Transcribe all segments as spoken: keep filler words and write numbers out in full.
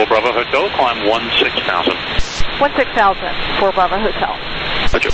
four Bravo Hotel, climb one six thousand. one six thousand, four Bravo Hotel. Roger.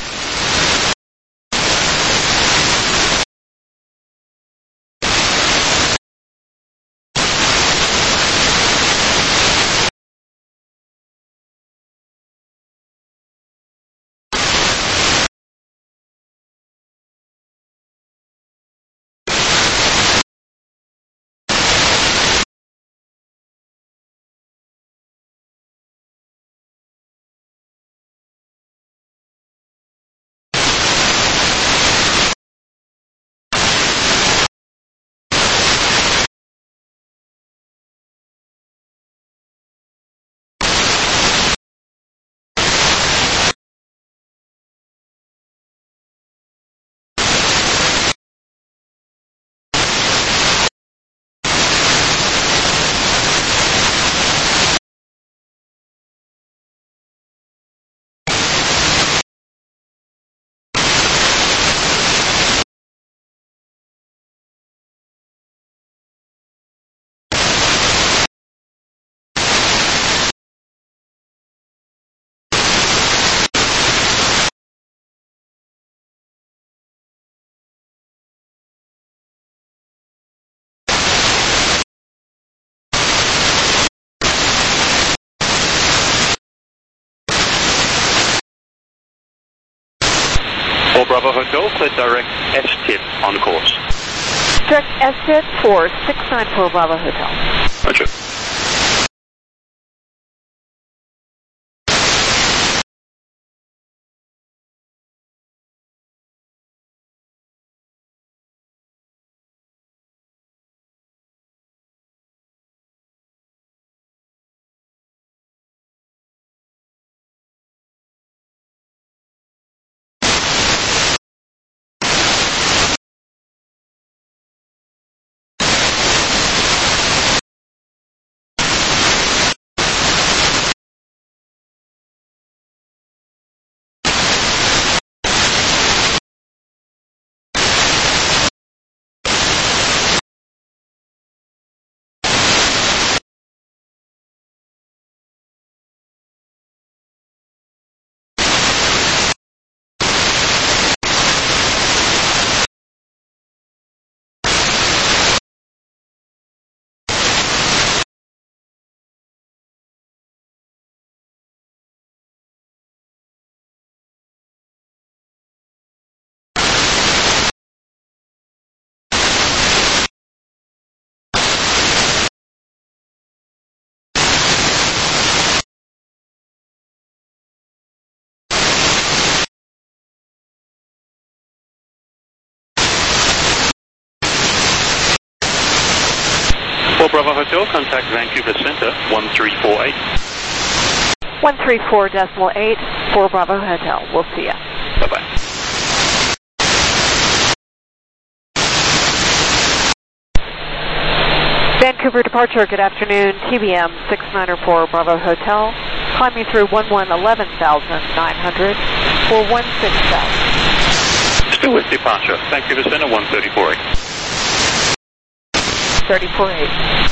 four Bravo Hotel, clear direct S T I P on course. Direct S T I P for six nine four Bravo Hotel. Roger. four Bravo Hotel, contact Vancouver Centre, one three four eight. one three four decimal eight, four Bravo Hotel. We'll see ya. Bye-bye. Vancouver departure, good afternoon, T B M six nine four Bravo Hotel, climbing through one one eleven thousand nine hundred for one six thousand. Still with departure, Vancouver Centre, one three four eight. thirty four eight.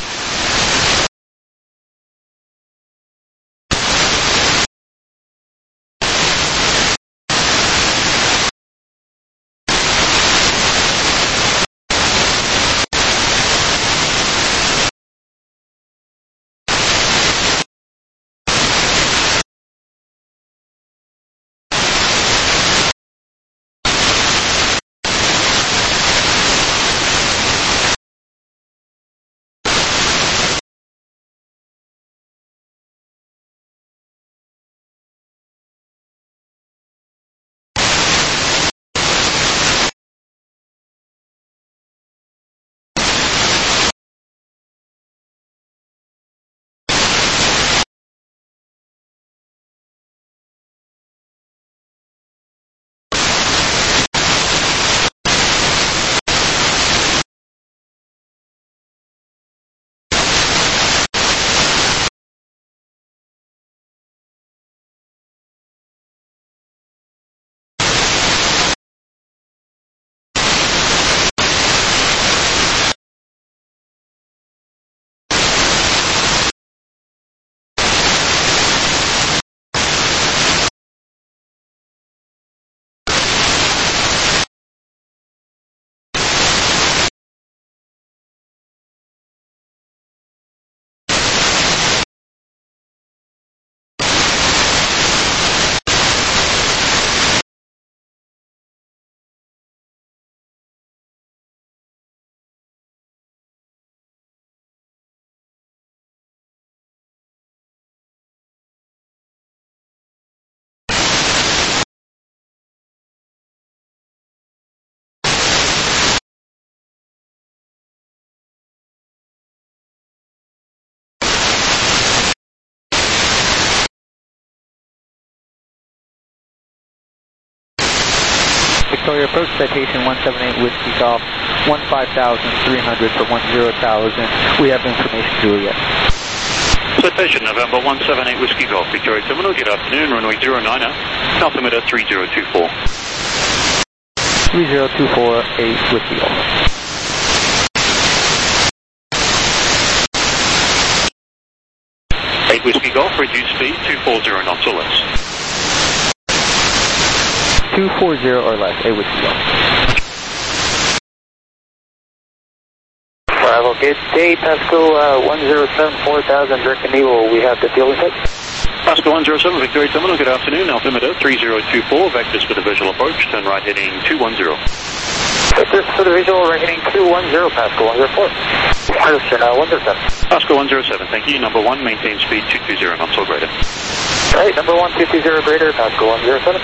Victoria approach, citation one seven eight Whiskey Golf, one five thousand three hundred for one zero thousand. We have information, Juliet. Citation November one seven eight Whiskey Golf, Victoria Terminal, good afternoon, runway zero nine er, altimeter three zero two four. three zero two four, eight Whiskey Golf. eight Whiskey Golf, reduce speed, two forty knots or less. two forty or less, eight Whiskey Golf. Bravo, good day, Pasco uh, one zero seven four thousand, direct to Nemo, we have the fuel intake. Pasco one zero seven, Victoria Terminal, good afternoon, altimeter three zero two four, vectors for the visual approach, turn right heading two one zero. Vectors for the visual, right heading two one zero, Pasco one zero four. Houston, uh, one zero seven. Pasco one zero seven, thank you, number one, maintain speed two two zero knots or greater. Right, number one, two two zero greater, Pasco one zero seven.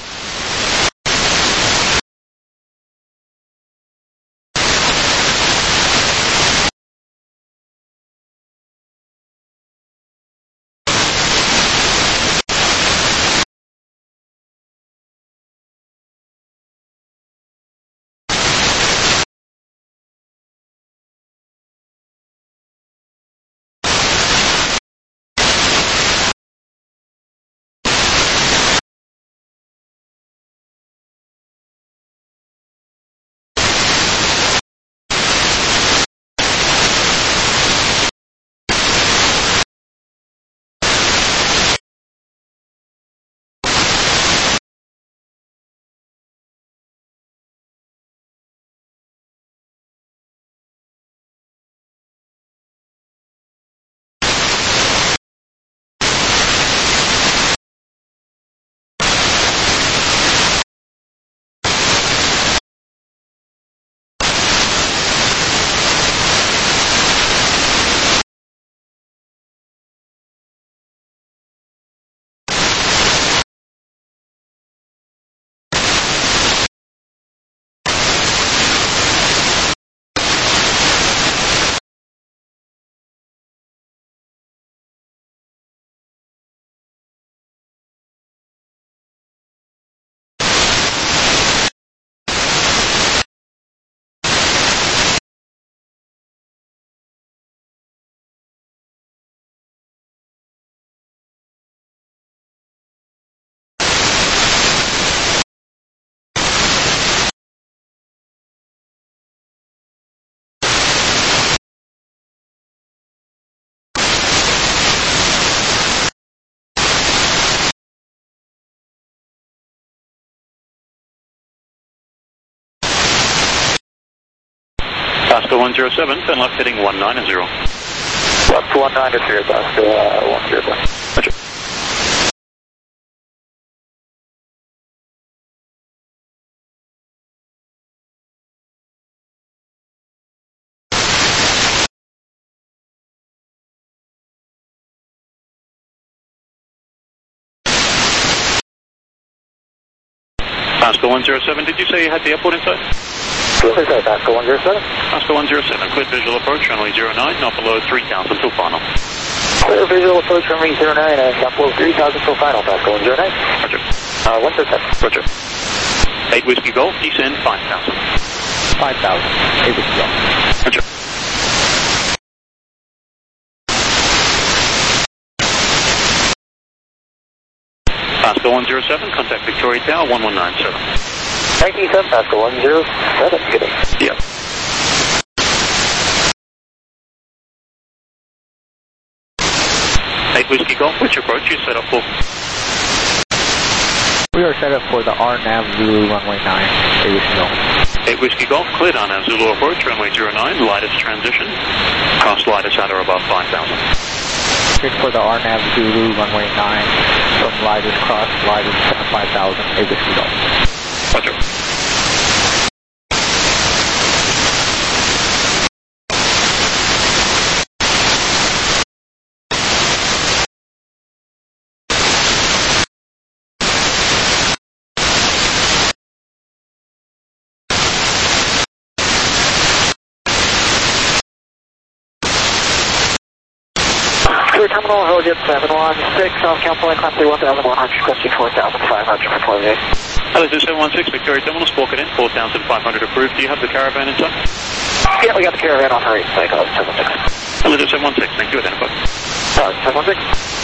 Pasco one zero seven, turn left heading one nine zero. Left one nine zero, Pasco uh, one zero seven. Roger. Pasco one zero seven, did you say you had the airport inside? What is that, Pasco one zero seven? Pasco one zero seven, clear visual approach, runway zero nine, not below three thousand till final. Clear visual approach, runway zero nine, and not below three thousand till final, Pasco one zero nine. Roger. Uh, one zero seven. Roger. eight Whiskey Golf, descend five thousand. five thousand, eight Whiskey Golf. Roger. Pasco one zero seven, contact Victoria Tower one one nine seven. Thank you, sir. Pasco one zero seven. Good day. Yep. eight Whiskey Golf, which approach you set up for? We are set up for the R N A V Zulu runway nine, eight Whiskey Golf. eight Whiskey Golf, cleared on Zulu approach, runway zero nine, lightest transition. Cost lightest at or above five thousand. Cleared for the R N A V Zulu runway nine, from lightest cross, lightest five thousand, eight Whiskey Golf. Roger. terminal, Helijet seven one six, South California, climb through one thousand one hundred, requesting four thousand five hundred for Flight Hello, seven one six, Victoria Terminal, walk it in, four thousand five hundred approved. Do you have the caravan in sight? Yeah, we got the caravan on our cycle, seven one six. Hello, seven one six, thank you, identify. Uh, seven one six.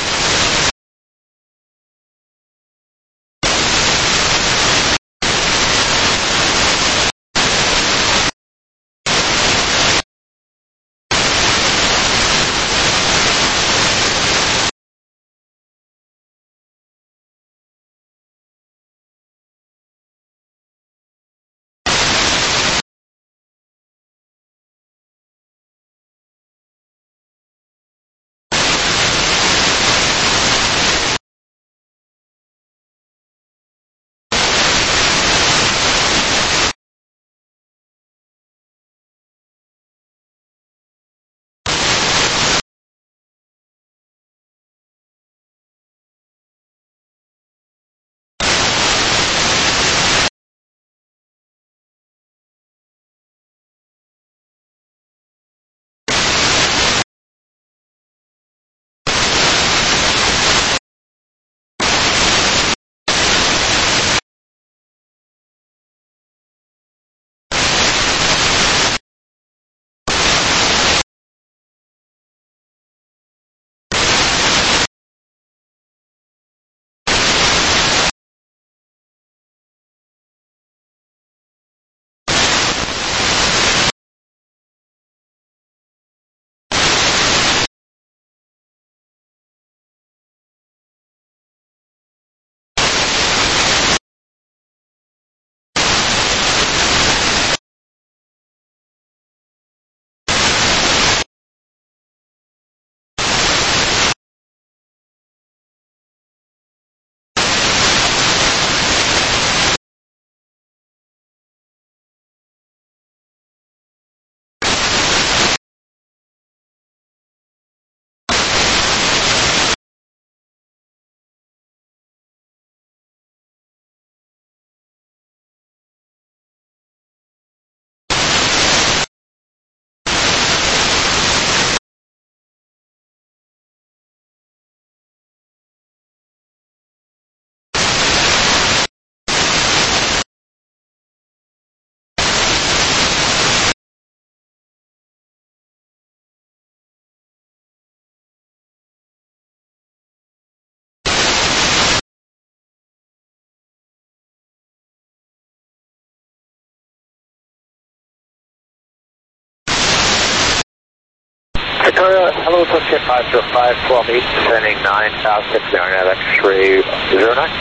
Victoria, hello, Sunset five zero five, twelve eight, descending nine, south six, Narnet, X-ray zero nine.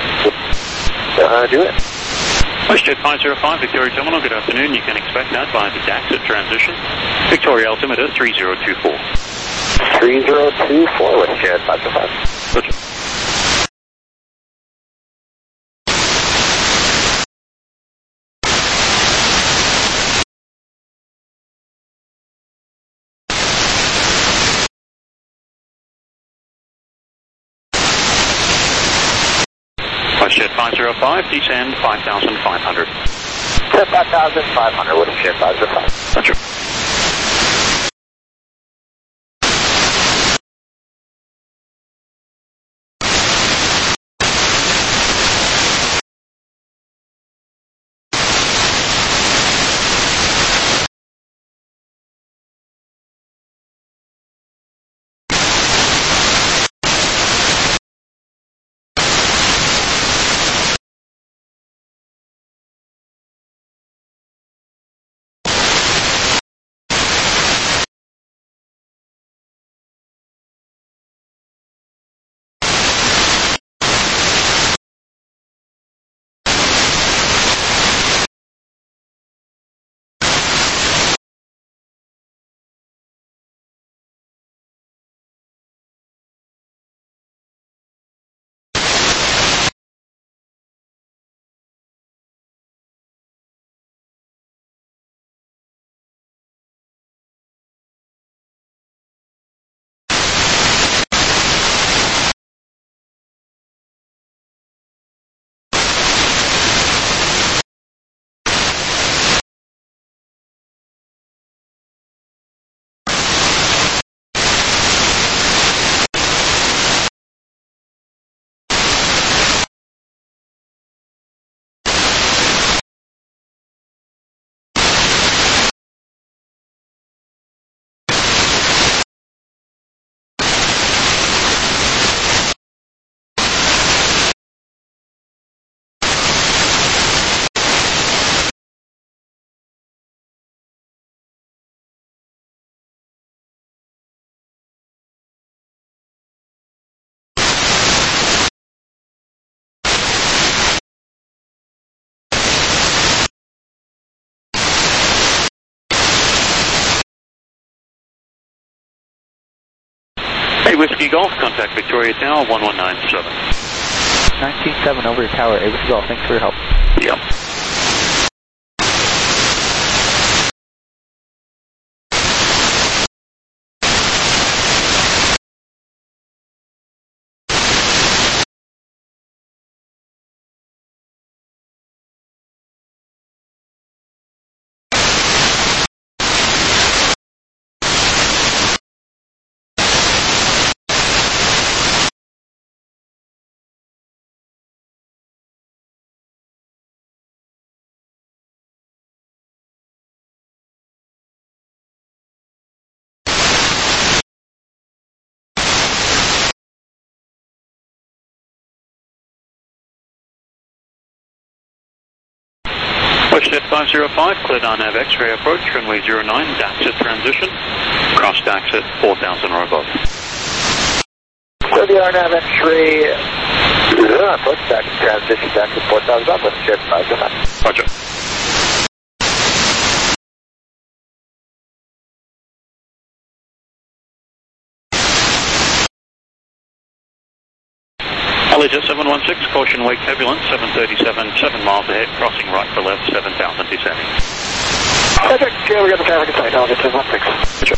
Uh, do it. WestJet five zero five, Victoria Terminal, good afternoon. You can expect that by the D A X at transition. Victoria altimeter three zero two four. three zero two four, WestJet five zero five. Roger. WestJet five zero five, descend five thousand five hundred. five thousand five hundred, WestJet five zero five. Roger. Whiskey Golf, contact Victoria Tower, one one nine seven. nineteen seven over your tower, A Whiskey Golf, thanks for your help. Yep. Westjet five zero five, cleared on Nav X-ray approach, runway zero nine, Daxit transition, cross Daxit, four thousand or above. Clear the R Nav X-ray, zero approach, Daxit transition, Daxit four thousand above, Westjet five zero nine. Roger. Allegiant seven one six, caution wake turbulence, seven thirty-seven, seven miles ahead, crossing right for left, seven thousand descending. Patrick, we got the traffic in sight, Allegiant seven one six. Sure.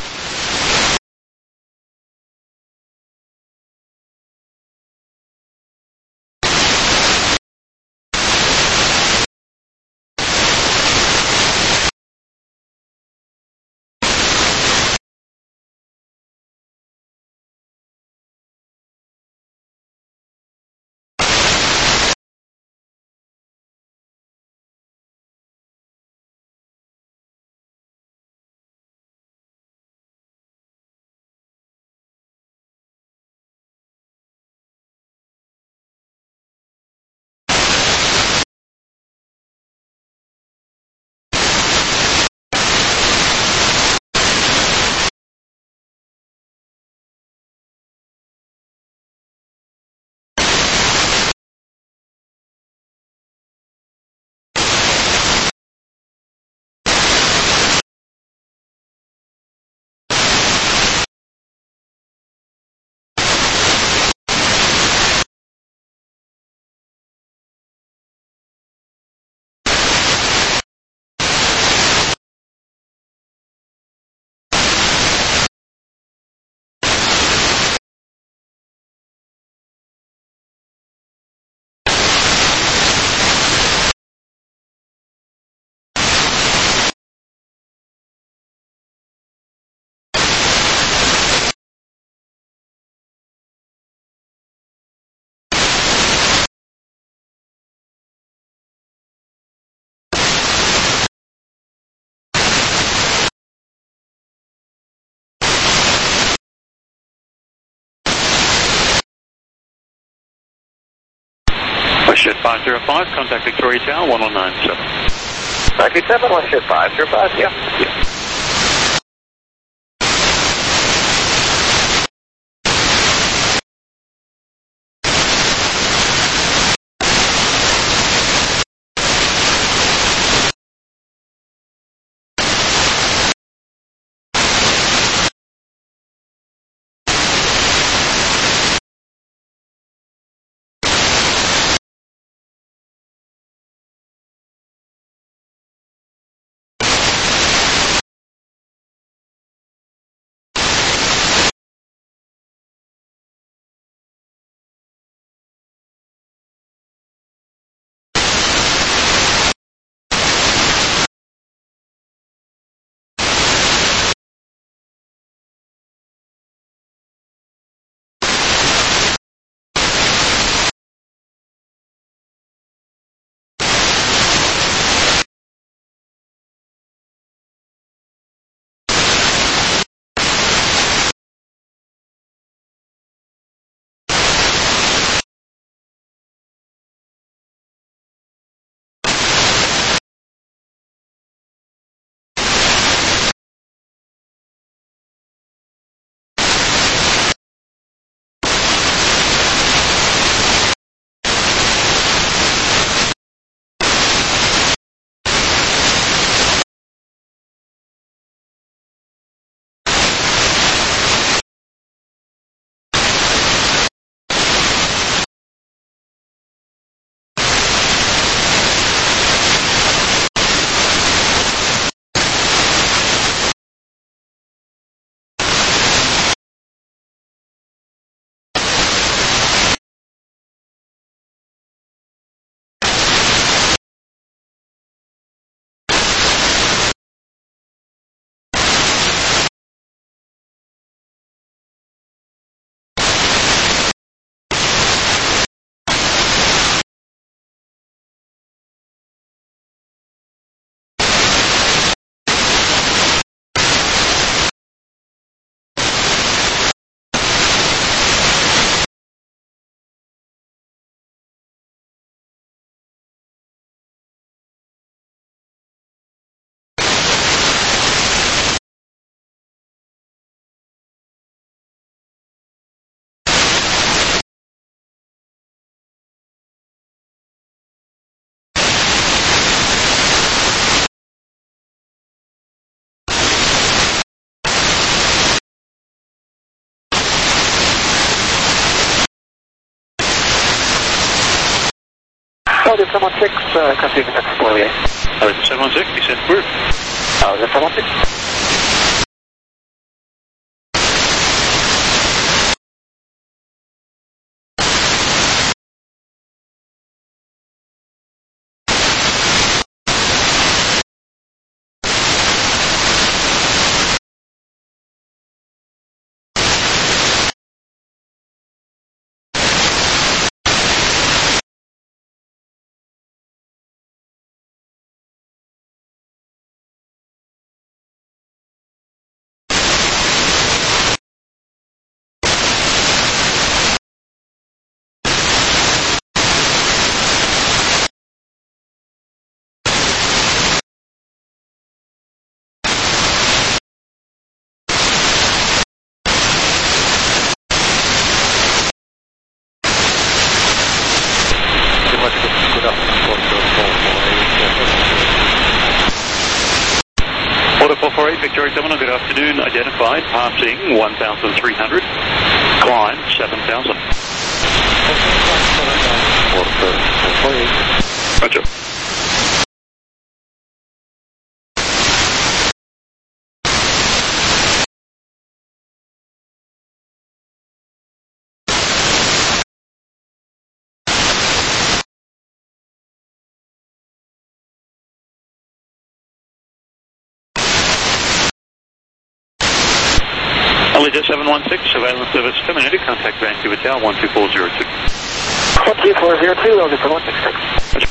Westjet five zero five, contact Victoria Tower, one one nine seven. ninety-seven, Westjet five zero five, yeah. Yeah. Audio seven one six, uh, continue to Explore. Audio seven one six, descent approved. Audio seven one six. Order four four eight, Victoria Terminal, good afternoon. Identified, passing one thousand three hundred, climb seven thousand. Roger. Allegiant seven one six, surveillance service terminated. Contact Vancouver Tower one two four zero two. one two four zero two, Audio seven one six.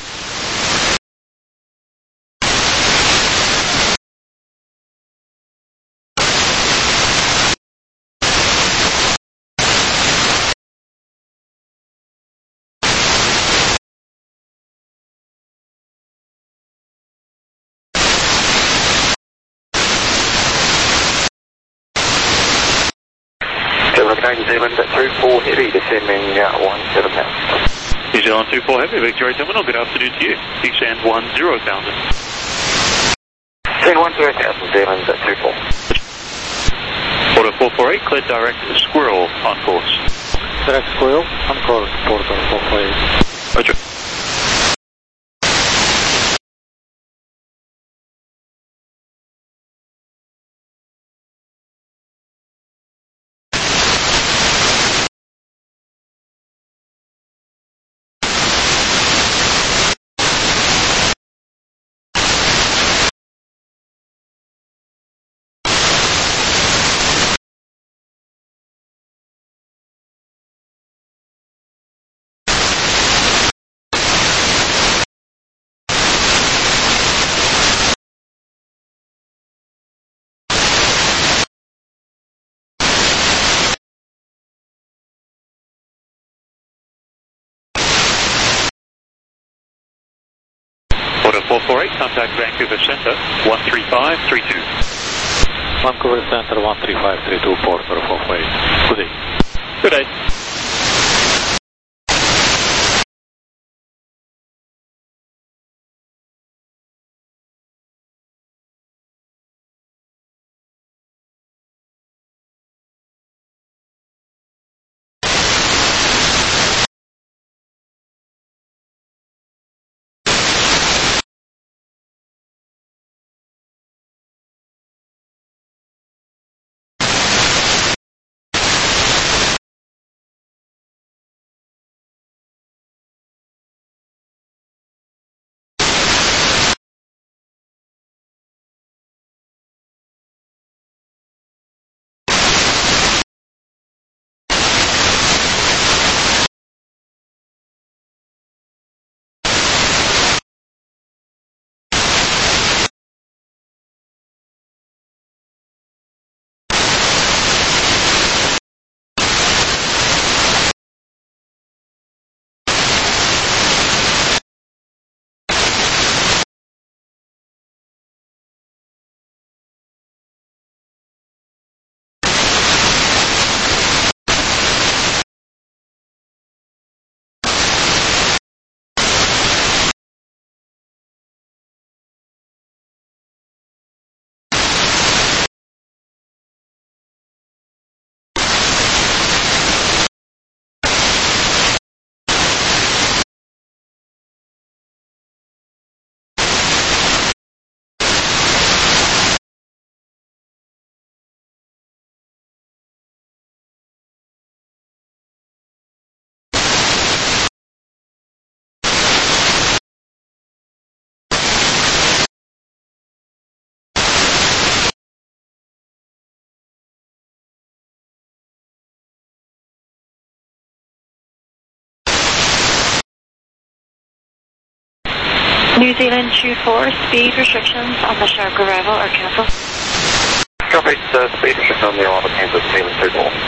New Zealand two four Heavy, descending uh, one seven thousand. New Zealand two four Heavy, Victoria Terminal, good afternoon to you. Descend one zero thousand. Descend one zero thousand, New Zealand two four. Order four four eight, cleared direct Squirrel on course. Direct Squirrel, on course, Porter four four eight. Roger. Order four four eight, contact Vancouver Centre one three five three two. Vancouver Centre one three five three two, Porter four four eight. Good day. Good day. New Zealand two four, speed restrictions on the shark arrival are cancelled. Copy, uh, speed restrictions on the arrival cancelled, New Zealand two four.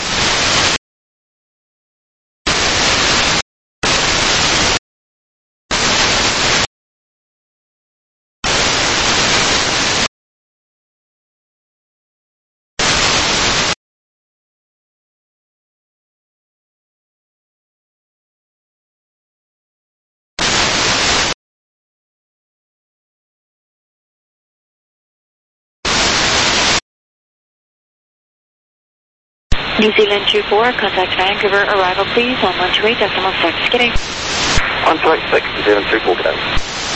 New Zealand two four, contact Vancouver, arrival please on one two eight decimal six. Getting. one two eight six, New Zealand two four, today.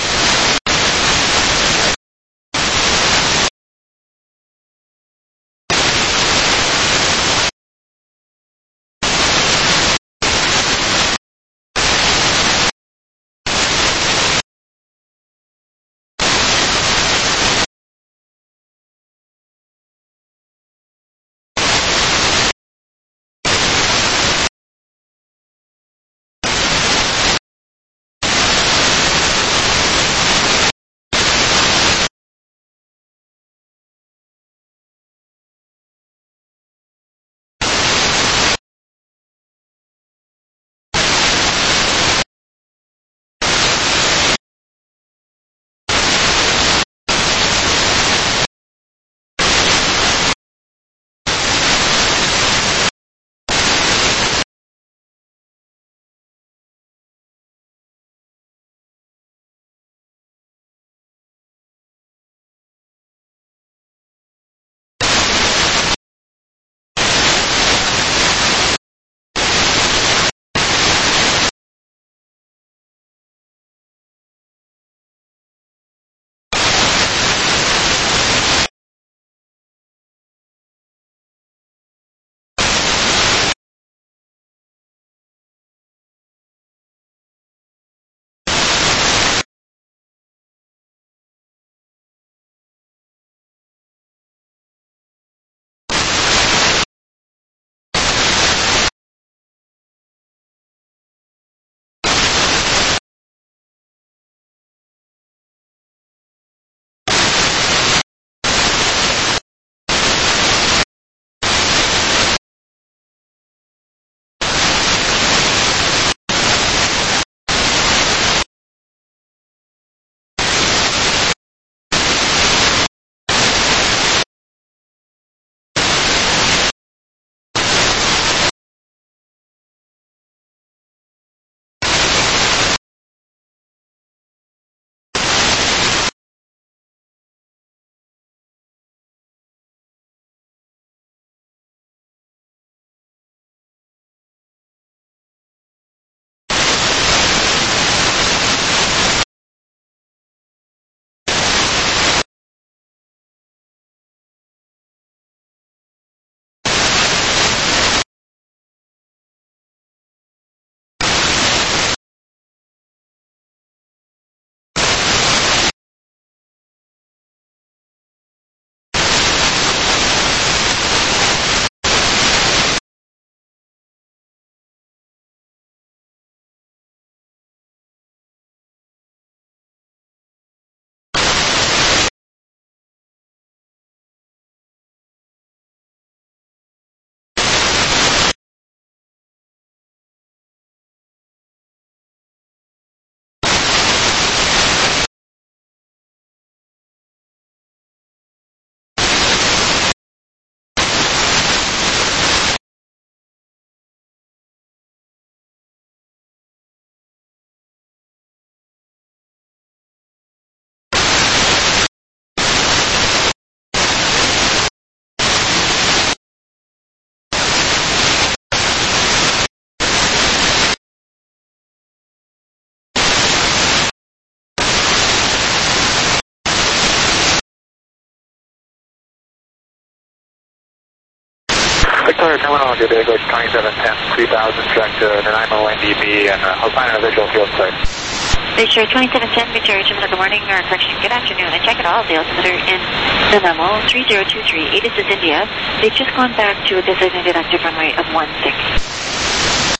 Victoria Terminal, good day, Ghost twenty-seven ten, three thousand, track to Nanaimo N D B, and uh, I'll find a visual field site. Victoria twenty-seven ten, Victoria Terminal, good morning, or correction, good afternoon. I check it all, the altimeter in Nanaimo, three zero two three, eight is India. They've just gone back to a designated active runway of one six. Uh,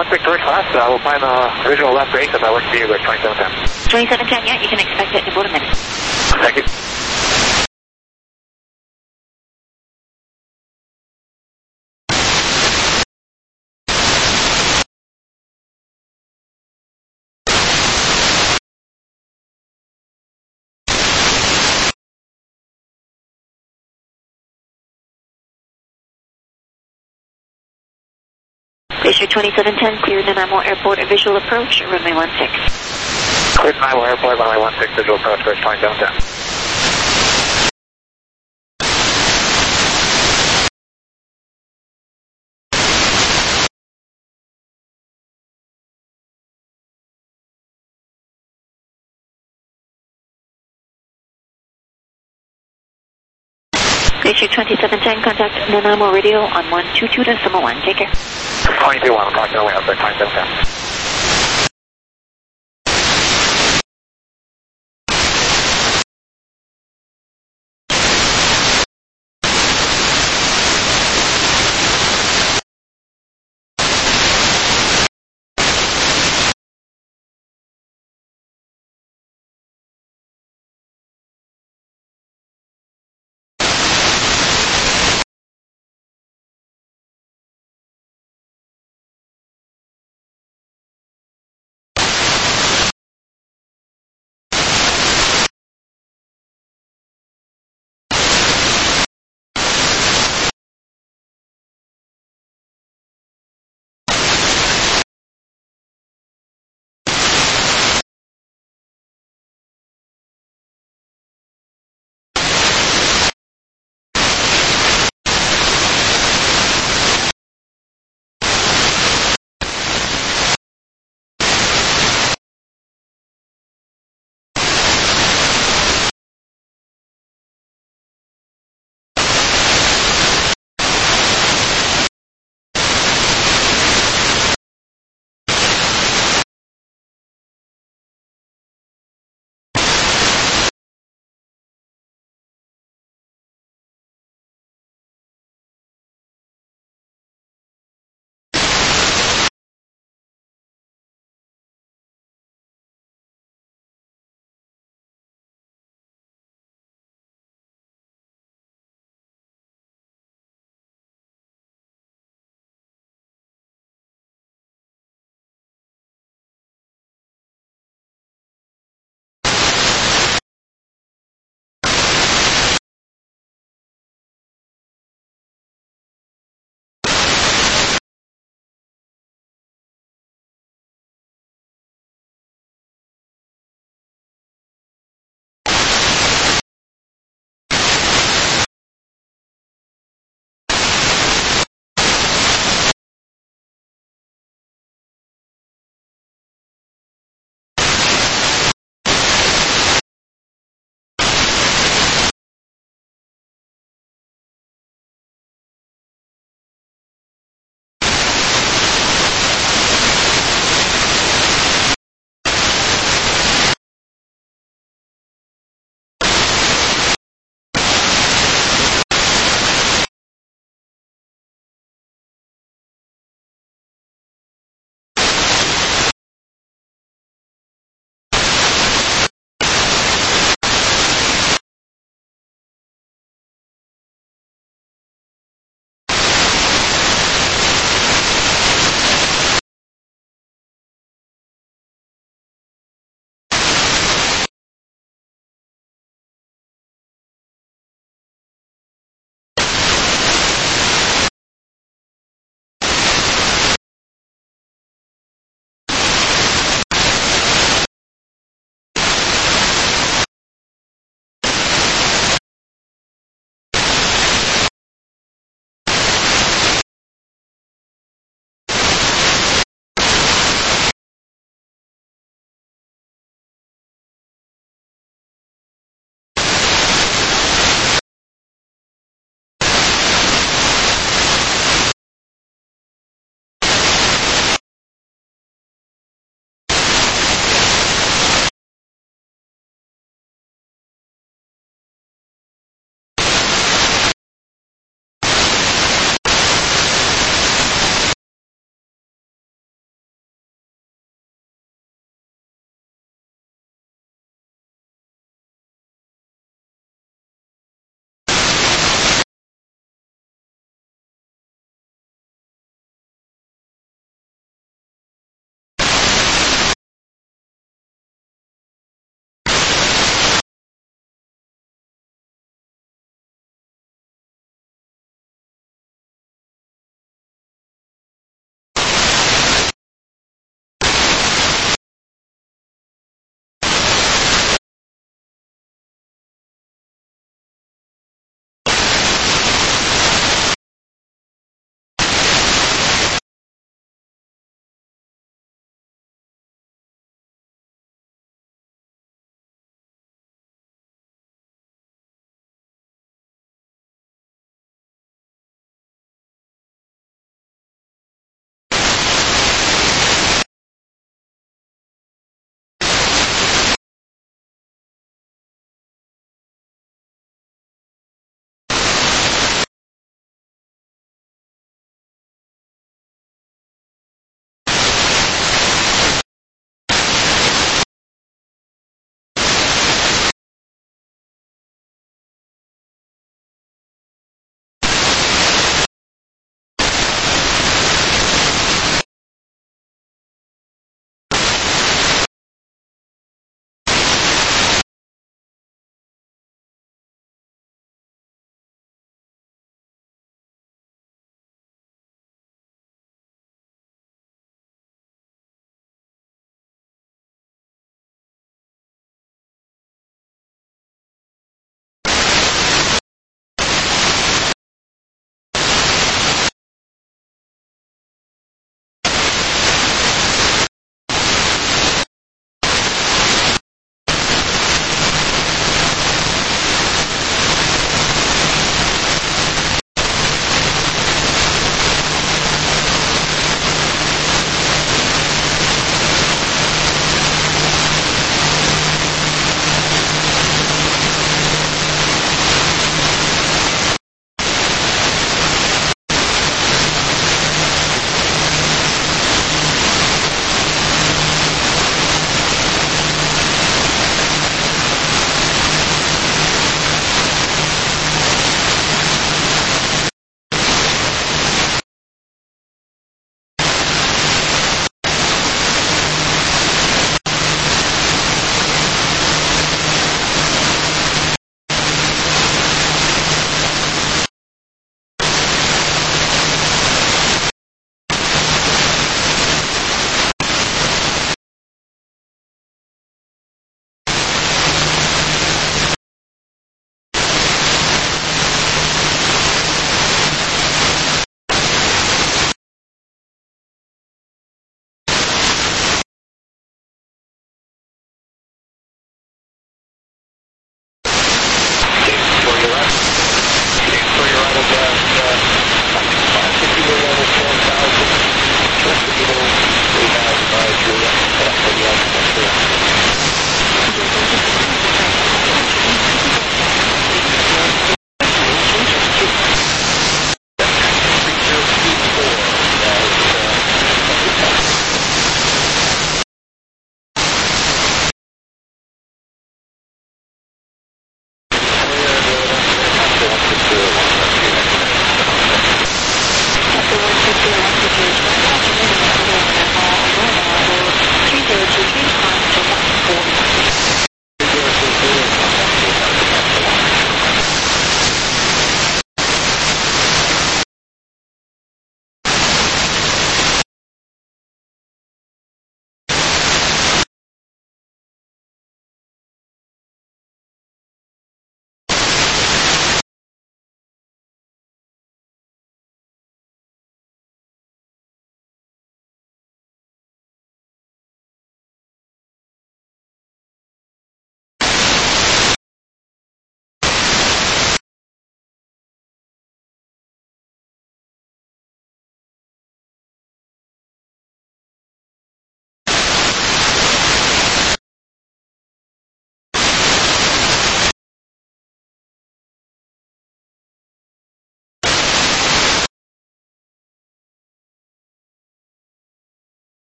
one Victoria class, uh, we'll find the visual left base if that works for you, but twenty-seven ten. twenty-seven ten, yeah, you can expect it in about a minute. Thank you. Glacier twenty-seven ten, clear Nanaimo Airport, a visual approach, runway one six. Clear Nanaimo Airport, runway one six, visual approach, bridge twenty-seven ten. Glacier twenty-seven ten, contact Nanaimo Radio on one two two decimal one. Take care. twenty-two one, I'm talking away up there, twenty-seven ten.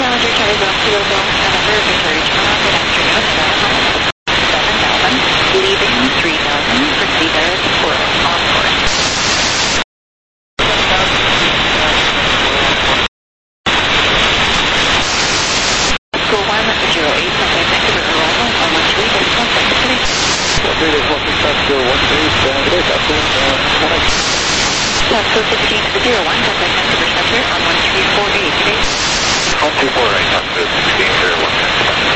Challenger Charlie Golf Kilo Golf November Victoria Gemini, good afternoon, seven thousand, leaving three thousand, proceed direct to Portal, on course. School one, zero eight, contact Vancouver arrival, one one three, decimal six three. one three, decimal six three, one three, uh, good day, Captain, uh, one Pasco sixteen to the zero one, contact Vancouver Center on one three four eight, good day. one two four eight, Pasco sixteen, zero one.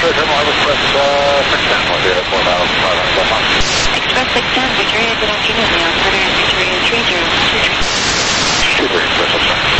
Short term, I request uh, six ten one zero four thousand five hundred. Express six ten, Victoria, good afternoon. The altimeter is Victoria three zero two three. two three, Express six ten.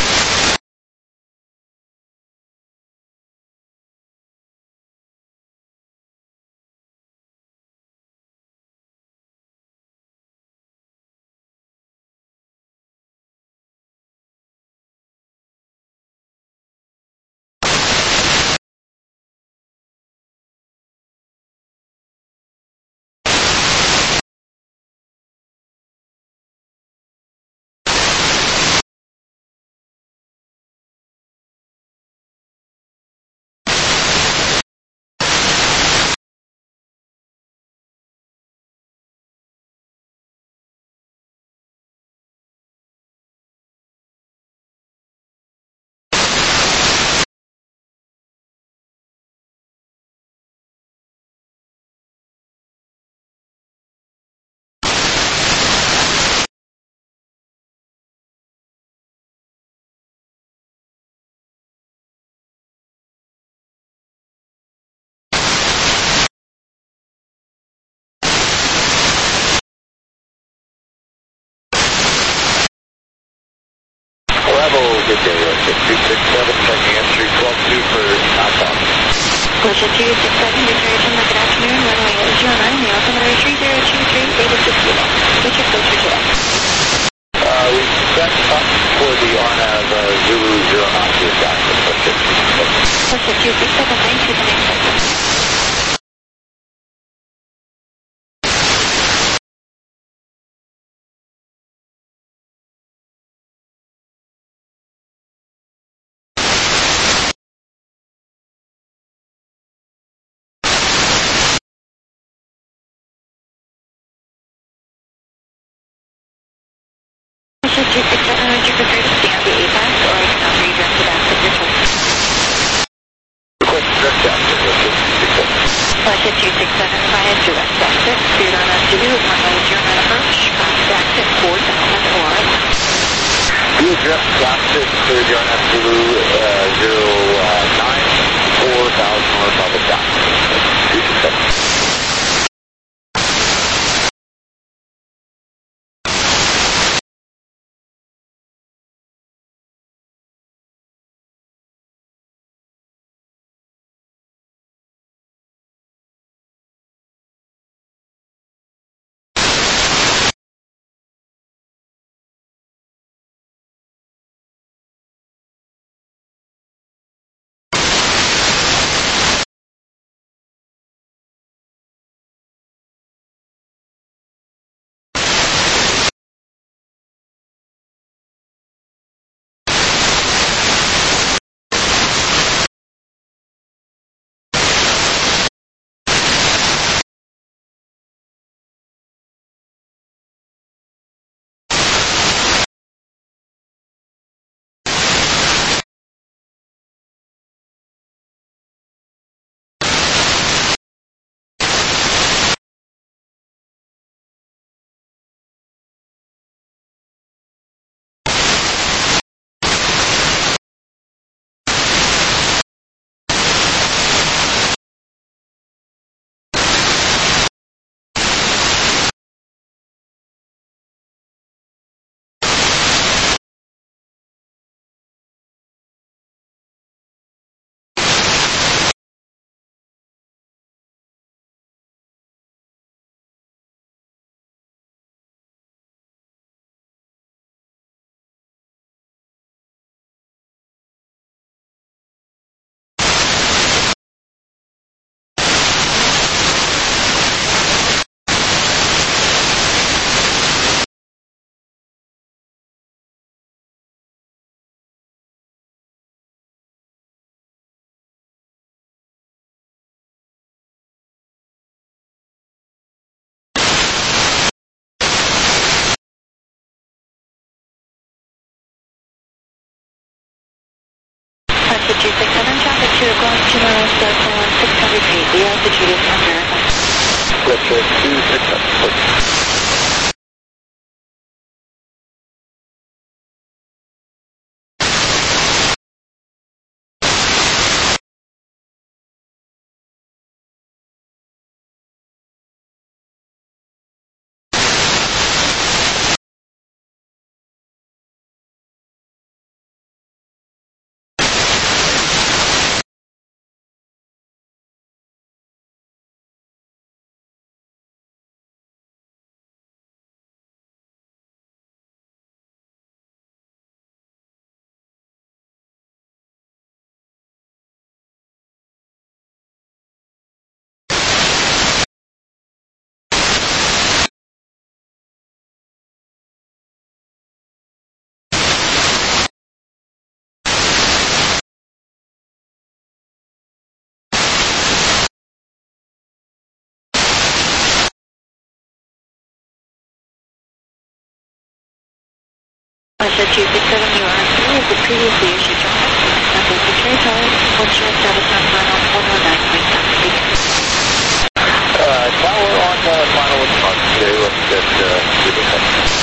Good day, six two six seven, checking in three twelve two for takeoff. Russia two six seven, Victoria Chandler, good afternoon. Runway eight zero nine, the altimeter three zero two three, Beta six zero. What's your closure today? Uh, we set up for the R N A V uh, Zulu zero nine to attack the Russia two six seven. Russia two six seven, nine two the next cycle. Russia two six seven, would you prefer to stay on the A PAX or I can offer you direct back with your choice? Request direct exit, Russia two six seven. Russia two six seven, via direct exit, cleared on us Zulu, runway zero nine approach, cross exit four thousand or We address exit for the R N A V Zulu uh, zero nine four thousand north on the dot. two six seven. Russia two six seven, traffic to going to northwest six hundred feet. The altitude is unverified. Russia two six seven. Russia two six seven, you are on three of the previously issued drawings. Number Victoria Tower, one short status on final one one nine point nine. Uh, tower on uh, final response two of this uh, Cubic.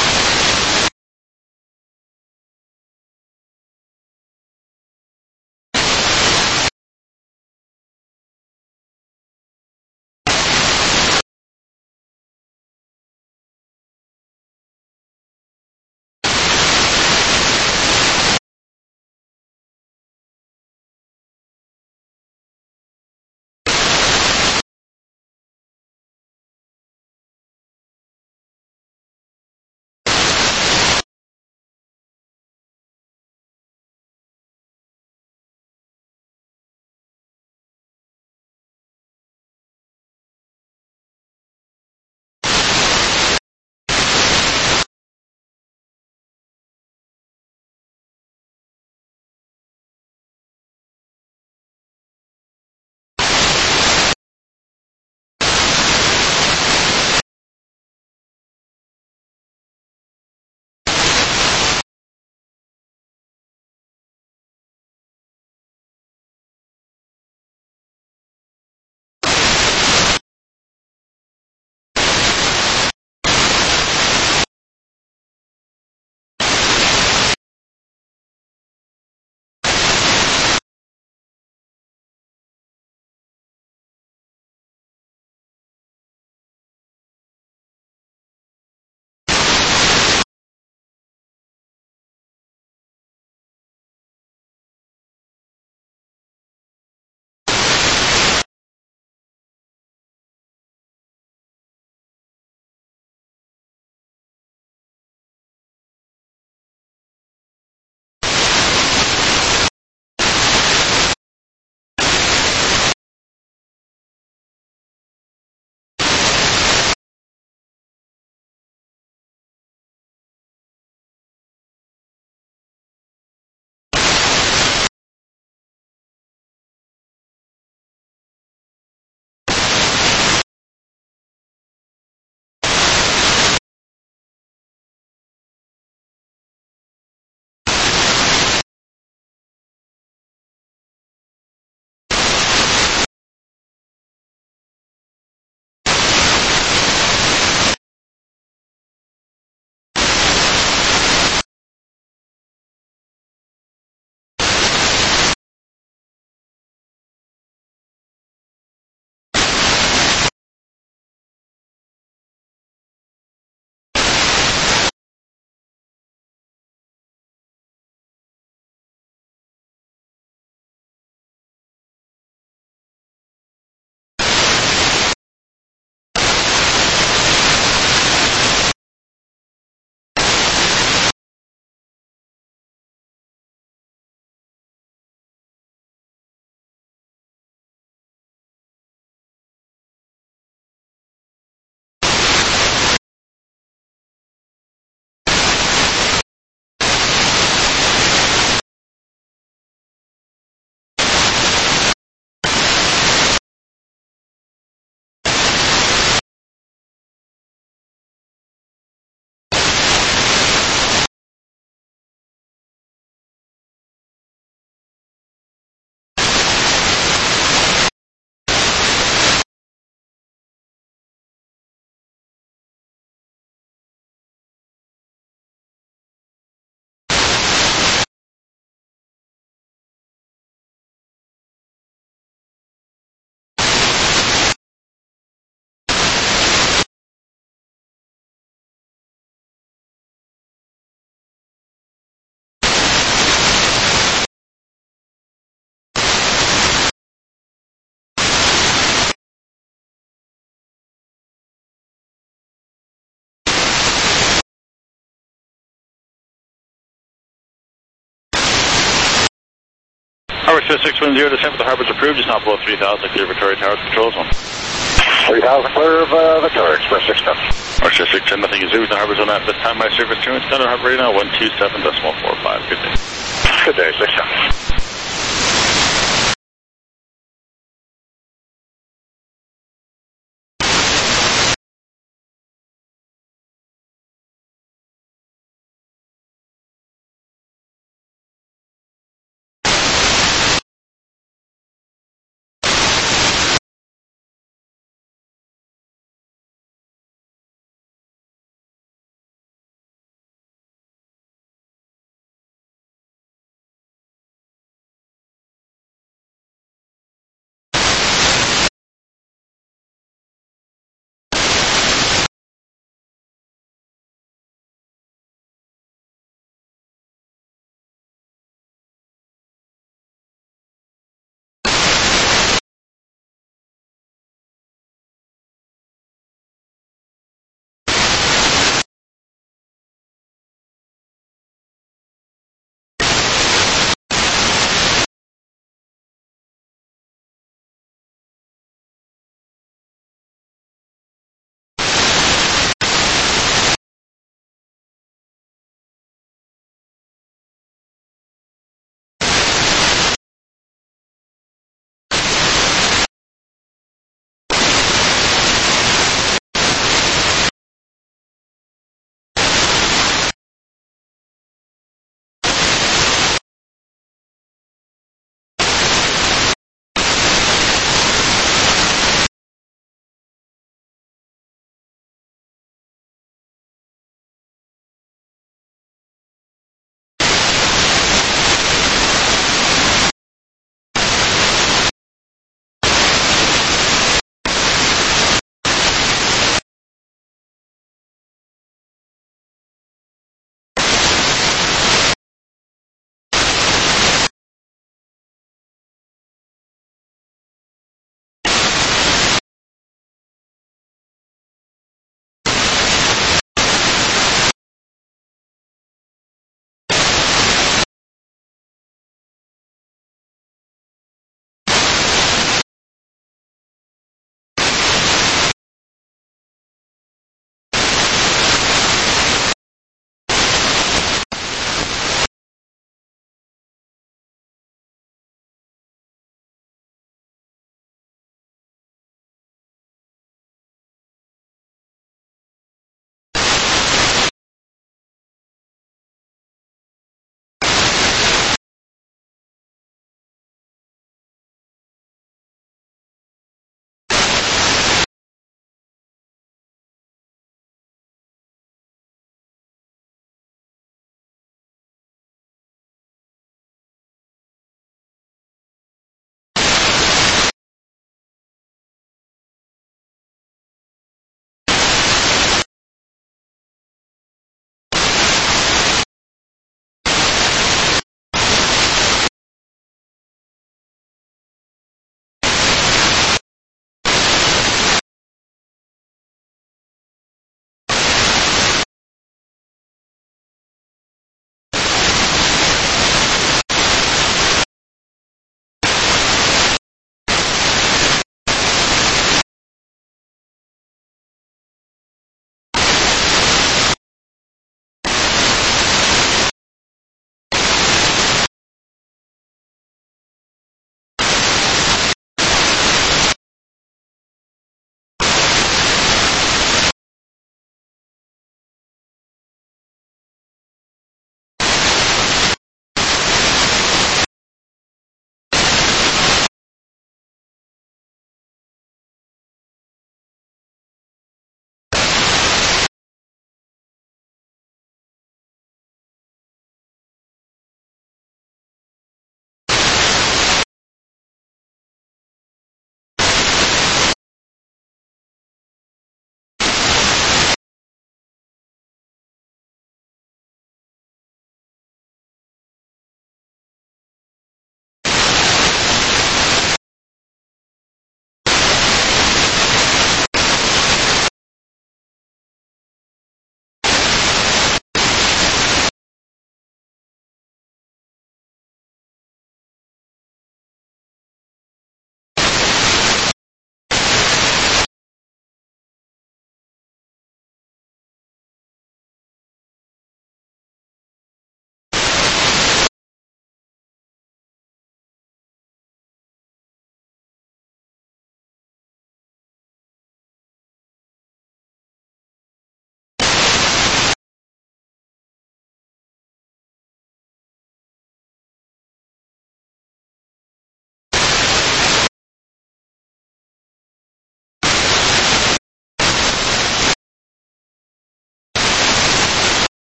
Harbor six one zero, descent for the harbor's approved, just not below three thousand, clear Victoria Tower control zone. three thousand clear of uh, Victoria, Express six ten. Harbor six ten, nothing is due, the harbor's on at this time, my service turn, standard harbor right now, one two seven decimal four five, good day. Good day, six ten.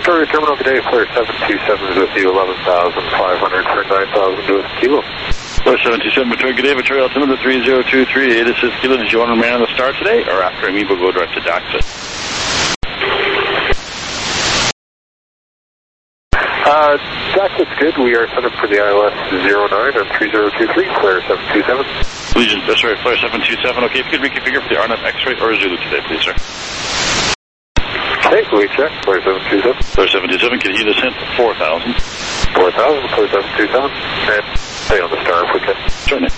Victoria Terminal, good day, Flare seven two seven is with you, eleven thousand five hundred for nine thousand to Kilo. Flare seven two seven, Victoria, good day, Victoria altimeter three zero two three, eight six Kilo. Did you want to remain on the star today, or after me, we'll go direct to Daxa? Uh, Daxa's good. We are set up for the I L S zero nine on three zero two three, Flare seven two seven. Legion, uh, sorry, Flare seven two seven. Okay, if you could reconfigure for the R N A V X-ray or Zulu today, please, sir. Okay, we check, Flare seven two seven. Flare seven two seven, can you heat us in four thousand? four thousand, Flare seven two seven, and stay on the star if we can. Certainly.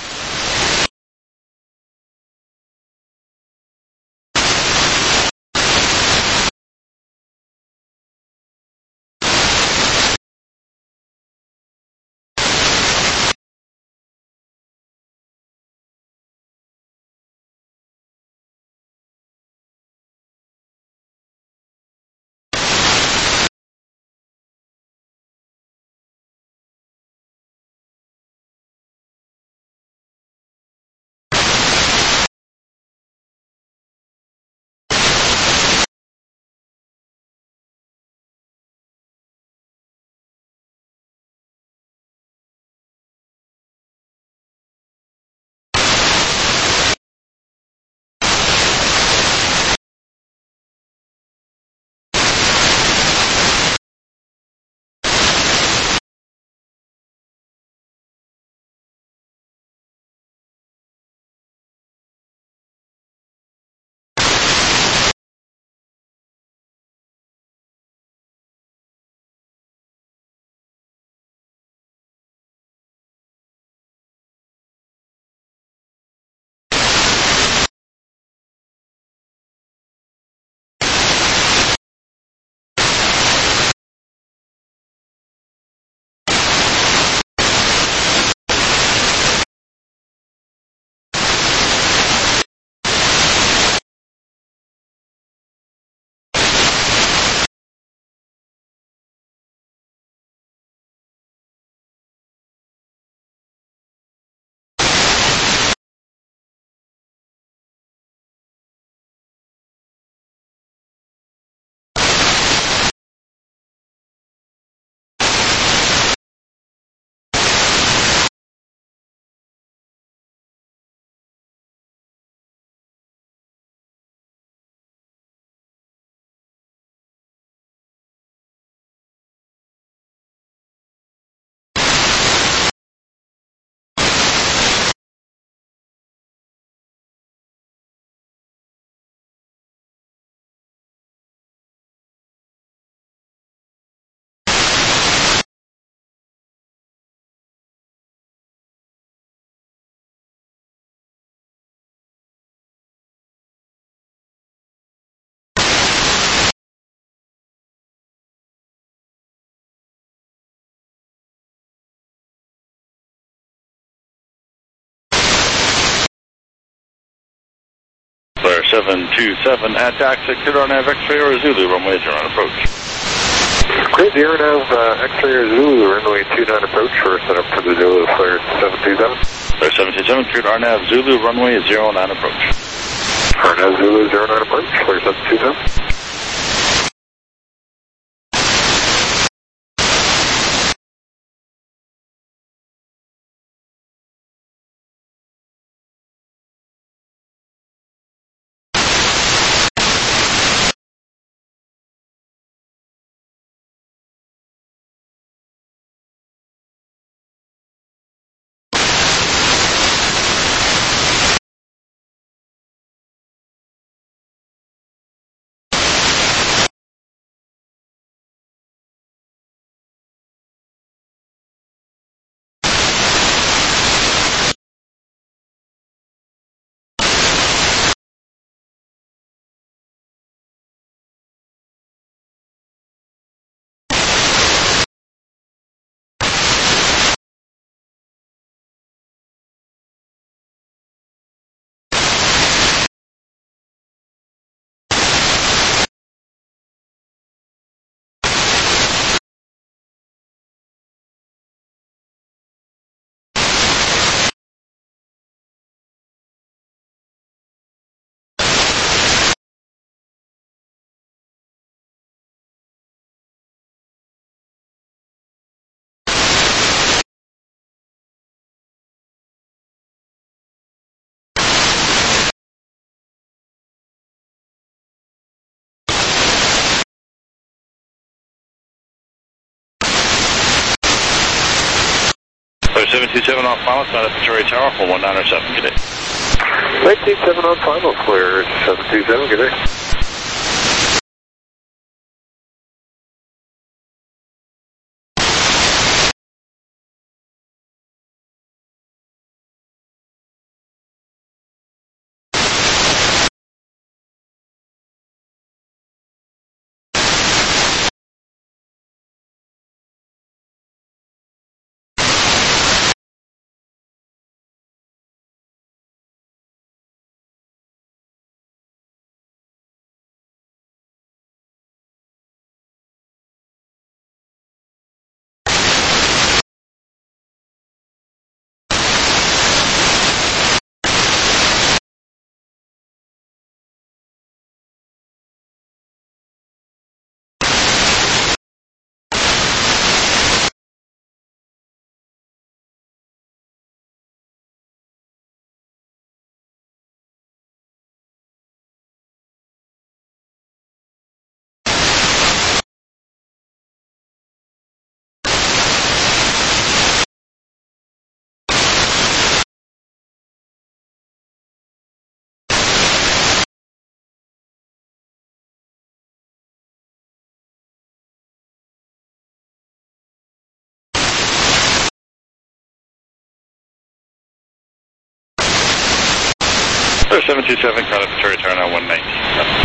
Flare seven two seven at Daxa, clear R N A V X-ray or Zulu, runway zero on approach. Great, the R N A V uh, X-ray or Zulu, runway two nine approach, we're set up for the Zulu, Flare seven two seven. Flare seven two seven, cleared R N A V Zulu, runway zero nine approach. R N A V Zulu zero nine approach, Flare seven two seven. seven two seven on final, sign up Victoria Tower, one one nine seven, good day. nineteen seven on final, clear seven two seven, good day. seven two seven, call up Victoria Tower now, one nineteen.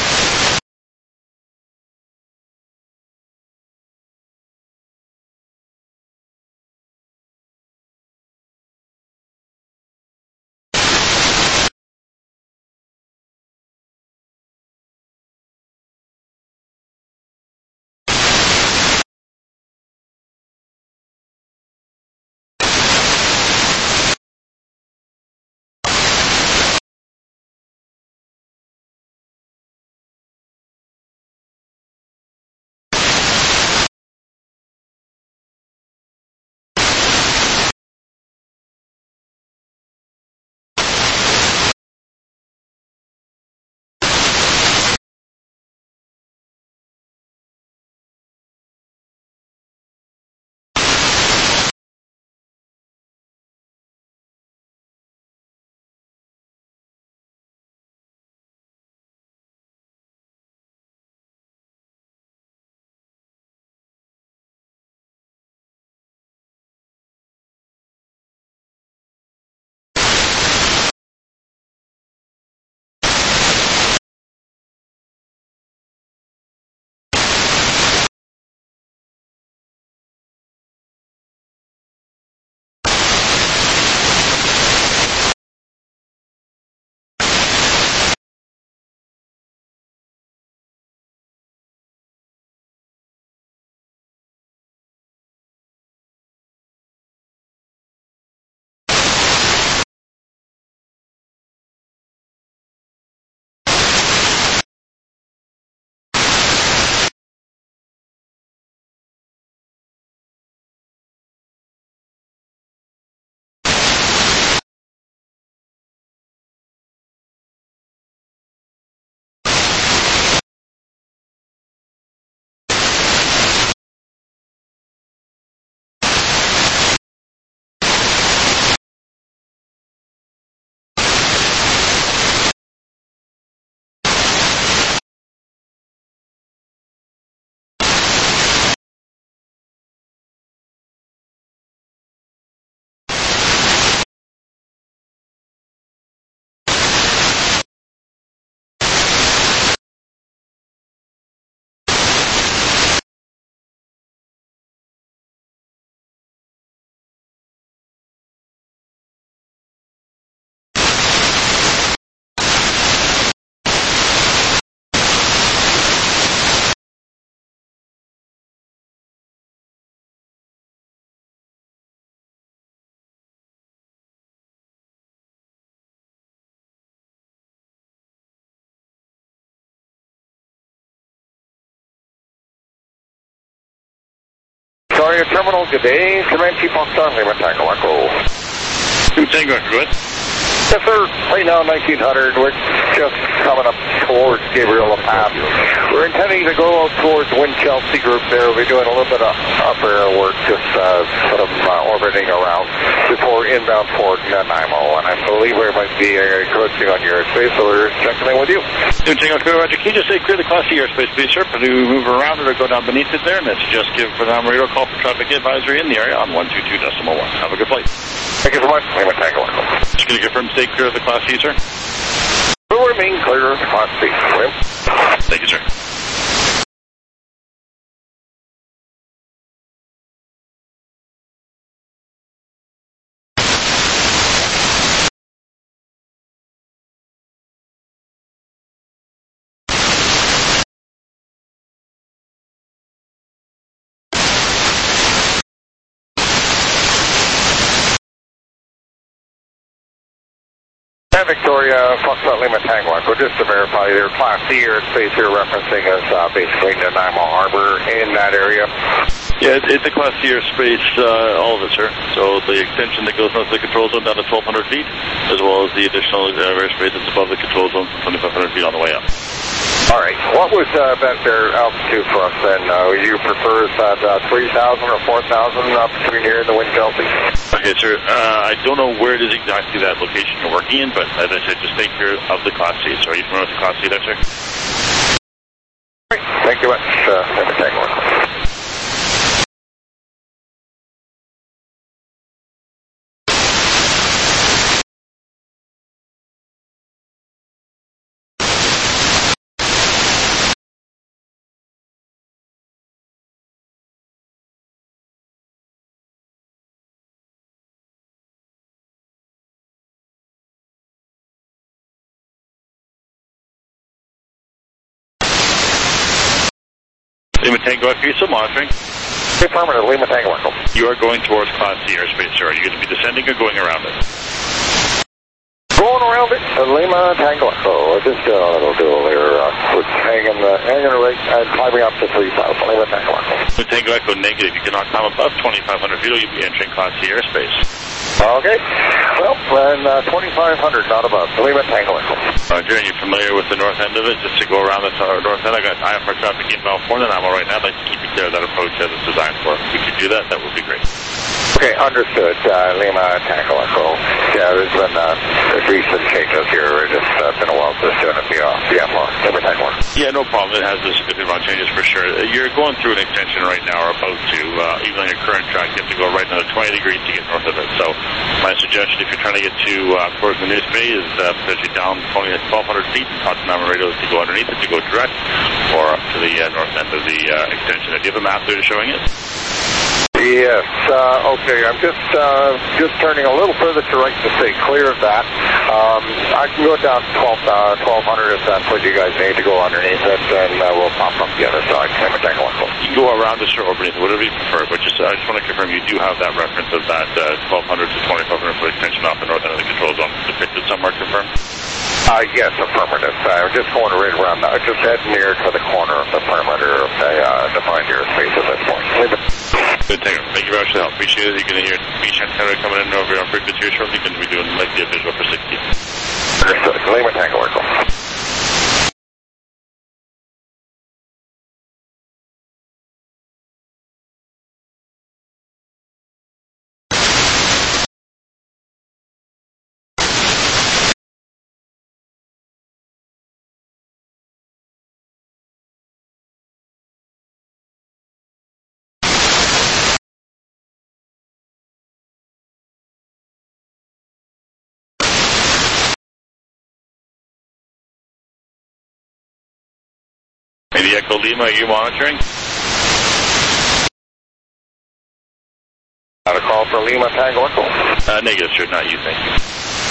Victoria Terminal, good day. Command Chief on Stanley, Tango Echo. Tango Echo, go ahead. Yes, sir. Right now, nineteen hundred. We're just coming up towards Gabriela Pass. We're intending to go out towards Wind Chelsea Group there. We'll be doing a little bit of upper air work, just uh, sort of uh, orbiting around before inbound toward Nanaimo. And I believe we might be uh, coasting on your airspace, so we're checking in with you. Tango Clear, Roger. Can you just say clear the Class C airspace, please, sir? Do we move around it or go down beneath it there? And then just give for the radio call for traffic advisory in the area on one two two decimal one. Have a good flight. Thank you so much. Lima Tango Echo. Just going to confirm stay clear of the Class C, sir? We'll remain clear of the Class C. William. Thank you, sir. Victoria, Foxtrot Lima Tango Echo, just to verify your Class C airspace you're referencing is uh, basically Nanaimo Harbor in that area. Yeah, it, it's a Class C airspace, uh, all of it, sir. So the extension that goes north of the control zone down to twelve hundred feet, as well as the additional uh, airspace that's above the control zone from twenty-five hundred feet on the way up. All right. What was uh, best air altitude for us then? Uh, would you prefer that uh, three thousand or four thousand up between here and the Wind Chelsea? Okay, sir. Uh, I don't know where it is exactly that location you're working in, but as I said, just take care of the Class C. So are you familiar with the Class C there, sir? Thank you much, uh, Lima Tango Echo. Lima Tango Echo, you're still monitoring? Affirmative, Lima Tango Echo. You are going towards Class C airspace, sir. Are you going to be descending or going around it? Going around it, uh, Lima Tango Echo. Just uh, a little duel here. Uh, we're hanging, uh, hanging right and climbing up to three thousand. Lima Tango Echo. Lima Tango Echo negative. You cannot climb above twenty-five hundred feet or you'll be entering Class C airspace. Okay. Well, then uh, twenty-five hundred, not above. Lima Tango Echo. Roger, and you're familiar with the north end of it? Just to go around the north end, I got I F R traffic inbound for Nanaimo right now. I'd like to keep you clear of that approach as it's designed for. If we could do that, that would be great. Okay, understood. Uh, Lima Tango Echo. Yeah, there's been uh, recent changes here. It's just uh, been a while since doing it via V M R. Lima Tango Echo. Yeah, no problem. It has a significant amount of changes for sure. You're going through an extension right now, or about to. Uh, even on your current track, you have to go right another twenty degrees to get north of it. So my suggestion, if you're trying to get to uh, towards the News Bay, is uh, potentially down twelve hundred feet and talk to Nanaimo radios to go underneath it, to go direct, or up to the uh, north end of the uh, extension. Do you have a map there showing it? Yes. Uh, okay. I'm just uh, just turning a little further to right to stay clear of that. Um, I can go down twelve, uh, twelve hundred if that's what you guys need to go underneath it, and uh, we'll pop up the other side. Lima Tango Echo. You can go around us or over it, whatever you prefer, but just I just want to confirm you do have that reference of that uh, twelve hundred to twenty-five hundred foot extension off the north end of the control zone depicted somewhere, confirmed? Uh, yes, affirmative. Uh, we're just going right around that. Just head near to the corner of the perimeter of the uh, defined airspace at this point. Good, thank you. Thank you very much for the help. Appreciate it. You're going to hear Beach antenna coming in over on frequency here shortly. You're going to be doing likely a visual for sixty. Understood. Lima Tango Echo. Maybe Echo Lima, are you monitoring? Got a call for Lima Tango Echo. Uh, negative, sir. Not you, thank you.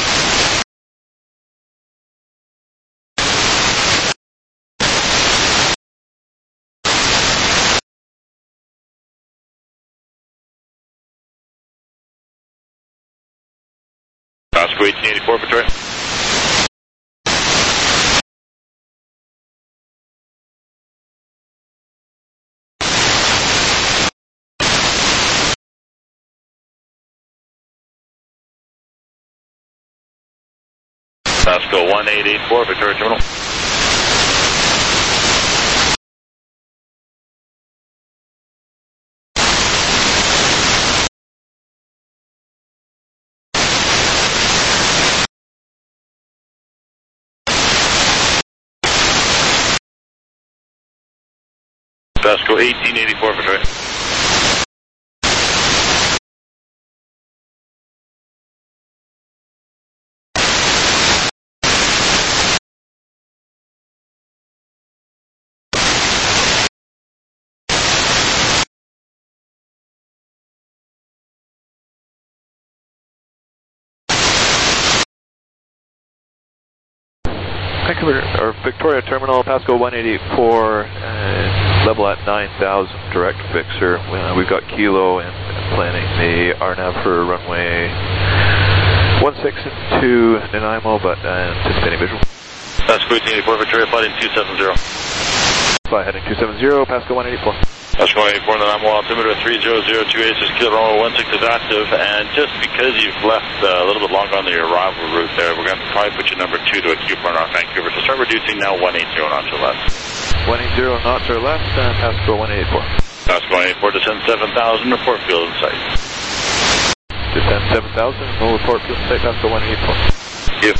Oscar eighteen eighty-four, Victoria. Pasco one eight eight four, Victoria Terminal. Pasco eighteen eighty-four, Victoria. Vancouver, or Victoria Terminal, Pasco one eight eight four, uh, level at nine thousand, direct fixer. Uh, we've got Kilo and planning the R NAV for runway one six and two Nanaimo, but uh, anticipating visual. Pasco eighteen eighty-four, Victoria, flight in two seven zero. Flight heading two seven zero, Pasco one eight eight four. Pasco one eight eight four, Nanaimo, altimeter three zero zero two eight, Kilo runway one six is active, and just because you've left uh, a little bit longer on the arrival route there, we're going to probably put you number two to a Q point off Vancouver, so start reducing now one eight zero knots or less. one eight zero knots or less, and Pasco one eight eight four. Pasco one eight eight four, descend seven thousand, report field in sight. Descend seven thousand, we'll report field in sight, Pasco one eight eight four. Yep.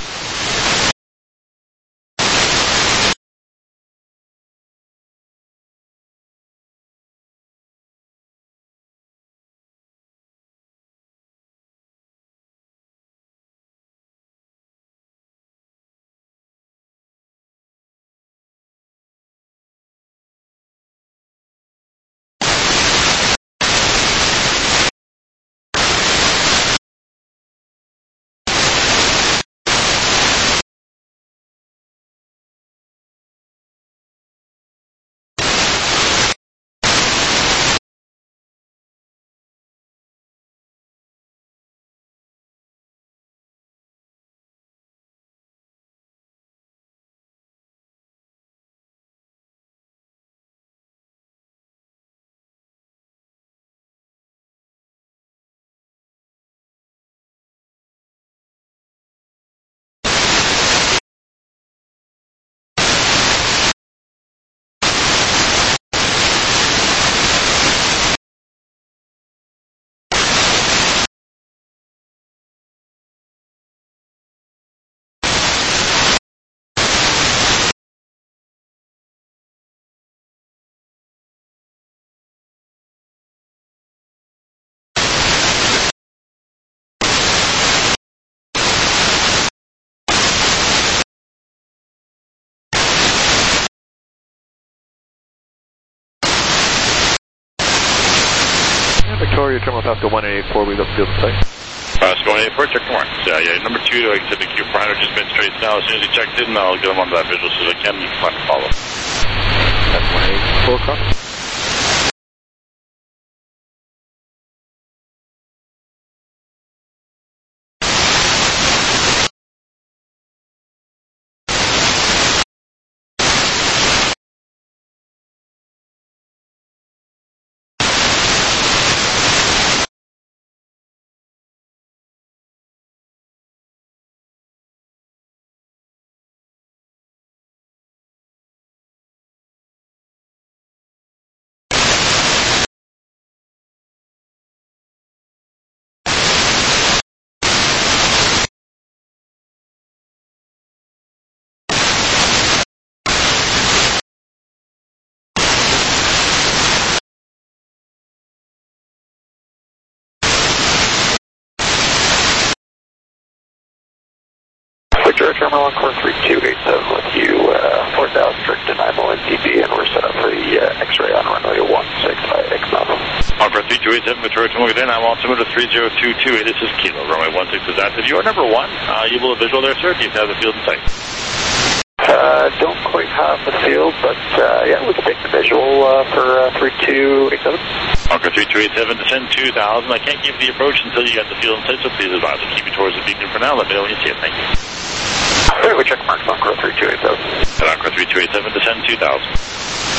Victoria Terminal, Pasco one eight eight four, we got field in sight. Pasco one eight eight four, check mark. Yeah, yeah, number two to exit the Q Prime, just been straight now. As soon as he checked in, I'll get him onto that visual so they can plan to follow. That's one eight eight four, cross. Victoria Terminal, Encore three two eight seven with you, uh, four thousand strict Nanaimo N T B, and we're set up for the uh, X-ray on runway one six by X Nano. Encore three two eight seven, Victoria Terminal, good day, I'm altimeter three zero two two eight, this is Kilo, runway one six is active. You are number one, uh, you will have visual there, sir, if you have the field in sight. Uh, don't quite have the field, but uh, yeah, we can take the visual uh, for uh, three two eight seven. Encore three two eight seven, descend two thousand. I can't give the approach until you got the field in sight, so please advise to keep you towards the beacon for now. Let me know when you see it. Thank you. All right, we check marks on Encore three two eight seven. And Encore three two eight seven, descend two thousand.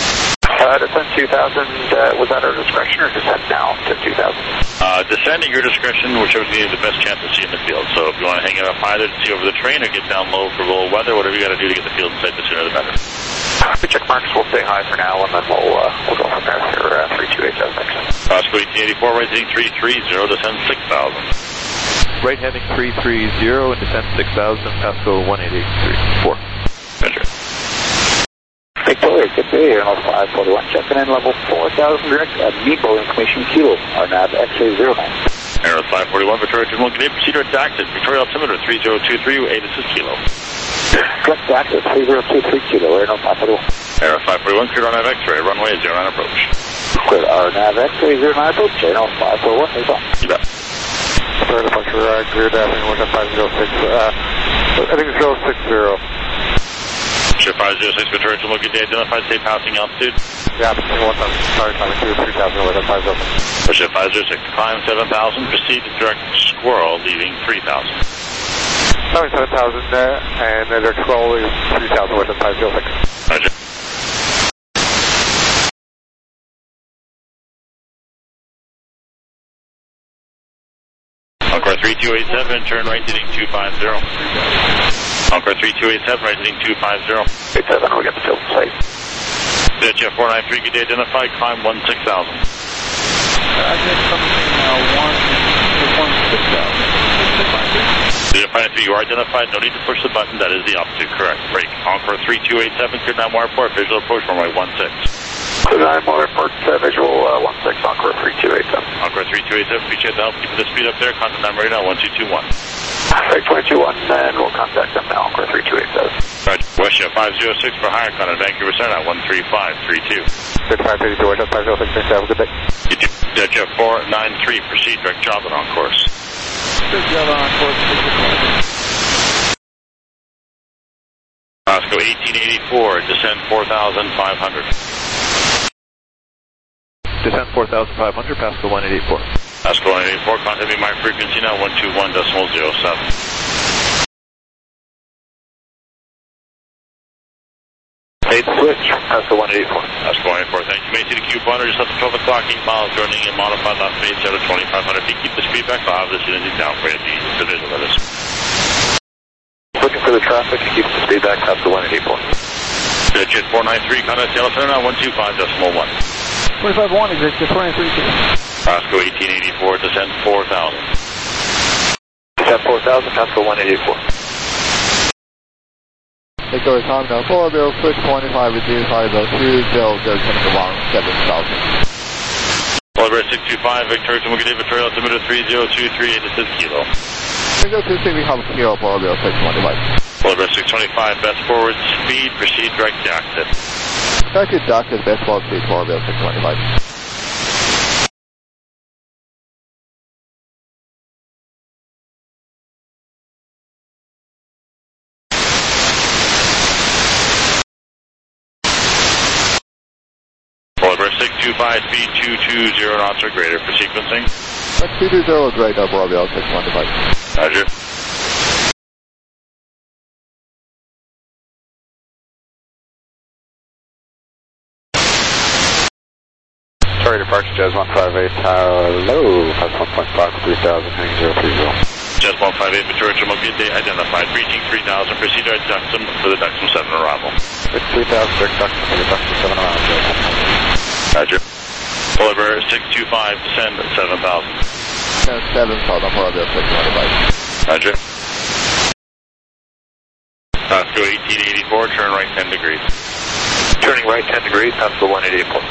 Uh, descent two thousand, uh, was that our discretion or descent down to two thousand? Uh, descend at your discretion, whichever you have the best chance to see in the field. So if you want to hang it up higher to see over the train or get down low for low weather, whatever you got to do to get the field in sight, the sooner the better. The check marks will stay high for now, and then we'll, uh, we'll go from there for uh, three two eight seven. Oscar eighteen eighty-four, right heading three three zero, descend six thousand. Right heading three three zero and descend six thousand, Pasco one eight eight three four. Measure. Victoria, good day, Air five forty-one, checking in level four thousand direct at Nebo information kilo, R N A V X-ray zero nine. Air five forty-one, Victoria two one, Canadian procedure at Daxit, Victoria altimeter three zero two three, eight assist kilo. Correct, Daxit, three zero two three kilo, Air five forty-one. Air five forty-one, cleared R N A V X-ray, runway zero nine approach. Cleared R N A V X-ray zero nine approach, Air five forty-one, is on. You bet. Sorry, departure, uh, cleared Avenue one five zero six, uh, I think it's zero six zero. Ship five zero six, Victoria two one, good day, identified, say passing altitude. Yeah, between one thousand, sorry, climbing through three thousand, over five zero six. Ship five zero six, climb seven thousand, proceed to direct Squirrel, leaving three thousand. Climbing seven thousand, uh, and then direct Squirrel is three thousand, within five zero six. Roger. Encore three two eight seven, turn right heading two five zero. Encore three two eight seven, right heading two five zero. eight seven, we got the field in sight. J F four nine three, good day, identified, climb one six thousand. I get something uh, one, one six thousand. Identified three, you are identified, no need to push the button, that is the altitude, correct. Break. Encore three two eight seven, clear nine more report, visual approach, runway one six. Clear nine more report, uh, visual uh, one six, Encore three two eight seven. Encore three two eight seven, appreciate the help, keep the speed up there, contact number right now, one two two one. Right, twenty-two one, and we'll contact them now, Encore three two eight seven. Roger. Westjet five zero six for higher, contact Vancouver Center at one three five three two. thirty-five thirty-two, Westjet five zero six, thanks, have a good day. You do. Jet four nine three, proceed, direct job and on course. Good job on course. Oscar eighteen eighty-four, descend four thousand five hundred. Descend four thousand five hundred, Pasco one eight eight four. Oscar one eight eight four, contact me, my frequency now, one two one decimal zero seven. Eight switch, Pasco one eight eight four. Oscar one eight eight four, thank you. May see the Q finder just after twelve o'clock, eight miles, joining in modified left base out of twenty-five hundred feet. Keep the speed back, I'll have this unit down for you at the division with us. Looking for the traffic, keep the speed back, Pasco one eight eight four. Jet four nine three, contact Taylor Center now, one two five decimal one. twenty-five one, exit to twenty-three two. Oscar eighteen eighty-four, descend four thousand. Descend four thousand, Pasco one eight eight four. Victoria time now, four zero six twenty-five, reduce high level two zero zero one seven thousand. Oliver six two five, Victoria to Mugadee, Victoria altimeter three zero two three, eight assist kilo. zero two six, we have kilo for zero six twenty-five. Oliver six twenty-five, best forward speed, proceed direct to exit. Direct to exit, best forward speed for zero six twenty-five. Oliver six two five, speed two two zero knots or greater for sequencing. two two zero greater for zero six twenty-five. Roger. Sorry, departure, Jazz one five eight, hello, Pasco one point five, three thousand, heading zero three zero. Jazz one five eight, Victoria to Mugadee, identified, reaching three thousand, proceed direct Duxton for the Duxton seven arrival. It's three thousand, direct Duxton for the Duxton seven around, Roger. Oliver six two five, descend at seven thousand. seven thousand for zero six twenty-five. Roger. Pasco eighteen eighty-four, turn right ten degrees. Turning right ten degrees, Pasco one eight eight four.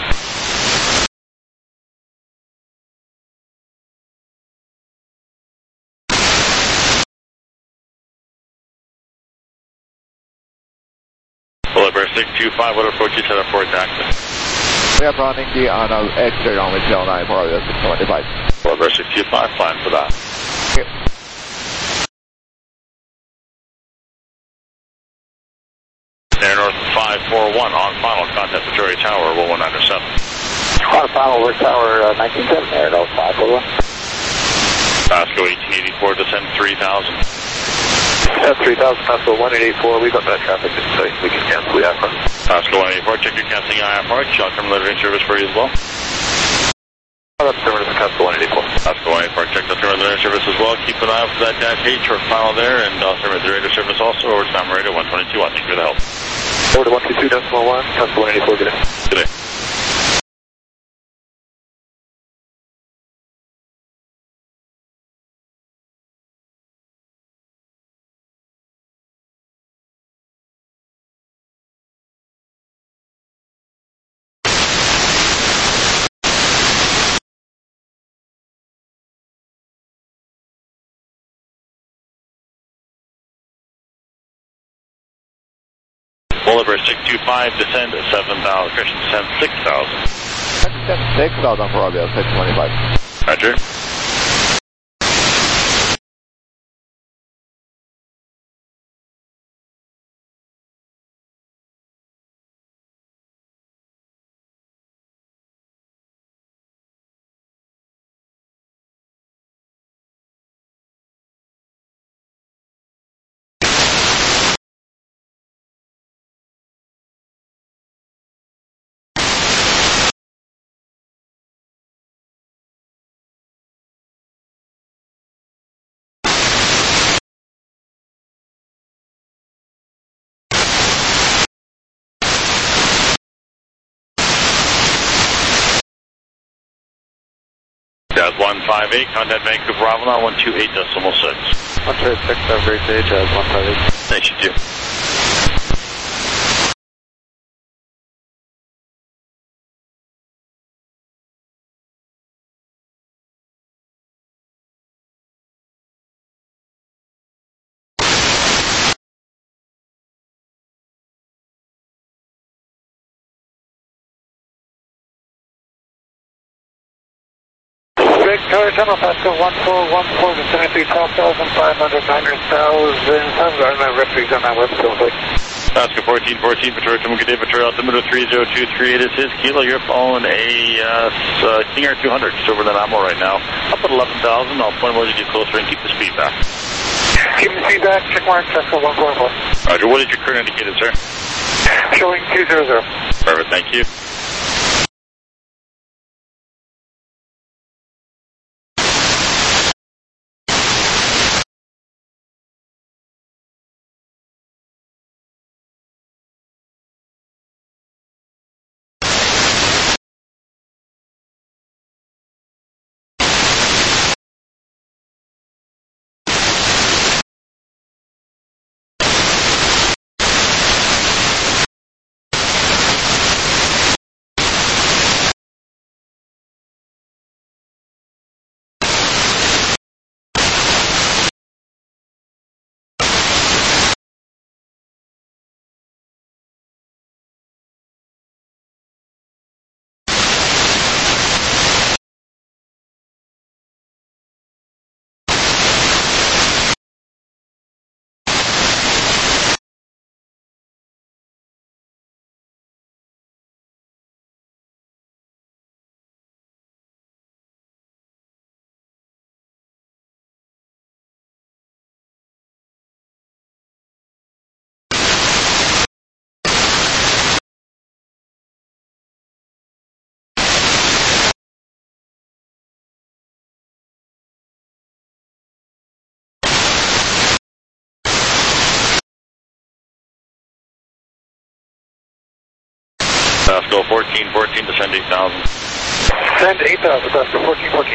Oliver six two five, what approach you set up for Daxton? We are running the on uh, exit on with zero nine for zero six twenty-five. Oliver six two five, fine for that. Okay. Air North five four one, on final, contact Victoria Tower, one one nine seven. On final, we're Tower uh, nineteen seven, Air North five four one. Pasco eighteen eighty-four, descend three thousand. That's three thousand, Pasco one eight eight four, we've got that traffic in sight, we can cancel the I F R. Pasco one eighty-four, check your casting I F R. I'll come delivering service for you as well. That's affirmative, Pasco one eighty-four. Pasco one eighty-four, check the delivering service as well. Keep an eye out for that dash eight short final there, and I'll serve the radio service also. Over to Sam Radio one twenty-two one. Thank you for the help. Over to one two two decimal one, Pasco one eighty-four, good day. Good day. Boulevard six two five, descend seven thousand, correction, descend six thousand. Descend six thousand for Romeo six twenty-five. Roger. Jazz one five eight, contact Vancouver Avalon one two eight decimal six. one two eight six, have a great day, Jazz one five eight. Thanks, you too. Victoria Terminal, Pasco one four one four, vicinity twelve thousand five hundred, nine hundred thousand. Sounds right, my referees on that web still, please. Pasco fourteen fourteen, Victoria Terminal, good day, Victoria altimeter three zero two three eight. This is Kilo. You're following a uh, uh, King Air two hundred, just over the Namo right now. Up at eleven thousand. I'll point them as you get closer and keep the speed back. Keep the speed back, check mark, Pasco one four one. Roger, what is your current indicated, sir? Showing two zero zero. Perfect, thank you. Pasco fourteen fourteen, descend eight thousand. Descend eight thousand, Pasco fourteen fourteen.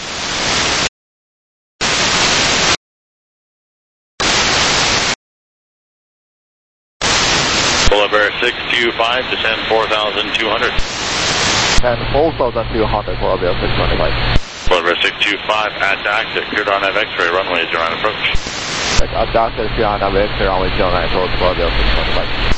Boulevard six two five, descend four thousand two hundred. And four thousand two hundred for Romeo six twenty-five. Boulevard six two five, at exit, cleared on F X-ray runway is your on approach. At exit, clear on X-ray runway zero nine approach for Romeo six twenty-five.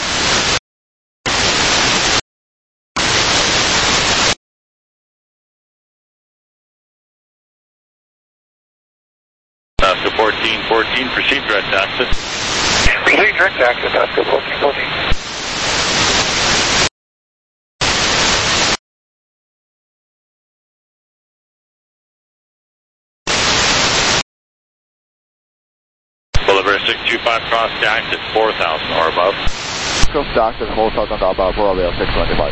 Pasco fourteen fourteen, proceed direct exit. Proceed direct exit, Pasco fourteen fourteen. Boulevard six two five, cross to exit four thousand or above. Cross Access, hold southern Alba, Bravo six twenty-five.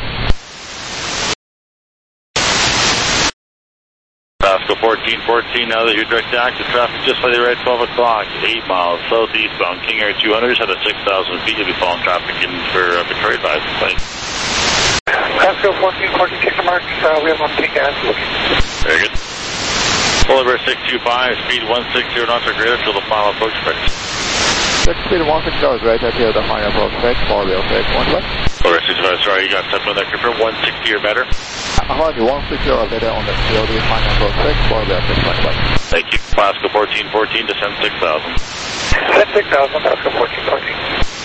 Pasco fourteen fourteen, now that you're direct active traffic just slightly right, twelve o'clock, eight miles southeastbound, King Air two hundred, head at six thousand feet, you'll be following traffic in for uh, Victoria Drive. Thanks. Pasco fourteen fourteen, check the marks, uh, we have one King gas looking. Very good. Polar Bear six two five, speed one sixty knots or greater till the final approach fix. Six speed one sixty is right until the final approach fix, Polar Bear six one one. Polar Bear six two five, sorry, you got something on that confirm, one sixty or better? Hold you, one sixty or better on the C O D final approach fix, Polar Bear six twenty-five. Thank you. Pasco fourteen fourteen, descend six thousand. Descend six thousand, Pasco fourteen fourteen.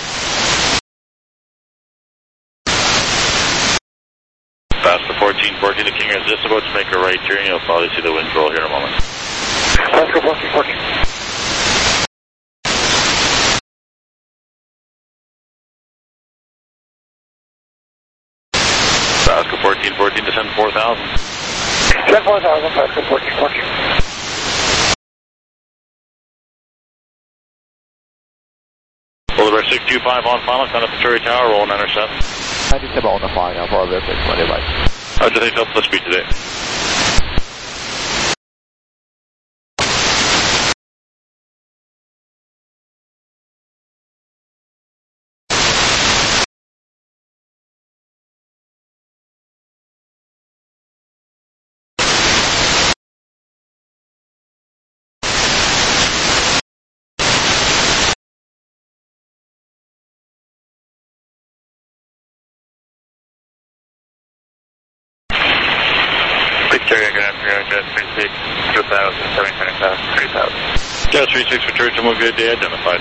Pasco fourteen fourteen, the King Air is just about to make a right turn, you'll probably see the wind roll here in a moment. Pasco fourteen fourteen. Pasco fourteen fourteen, descend four thousand. Descend four thousand, Pasco fourteen fourteen. Polar Bear six two five on final, kind of Victoria Tower, roll nine or seven. ninety-seven on the final, Polar Bear six twenty-five. How'd you think up the speed today? Victoria, good afternoon, Jet three six, two thousand, seven twenty-five, three thousand. Jet three six, Victoria, to move good day identified.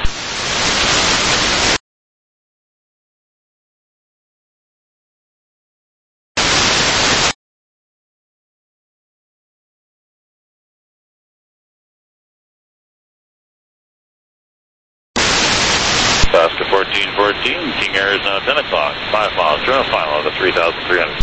Pasco fourteen fourteen, King Air is now ten o'clock, five miles, turn a final of the three thousand three hundred.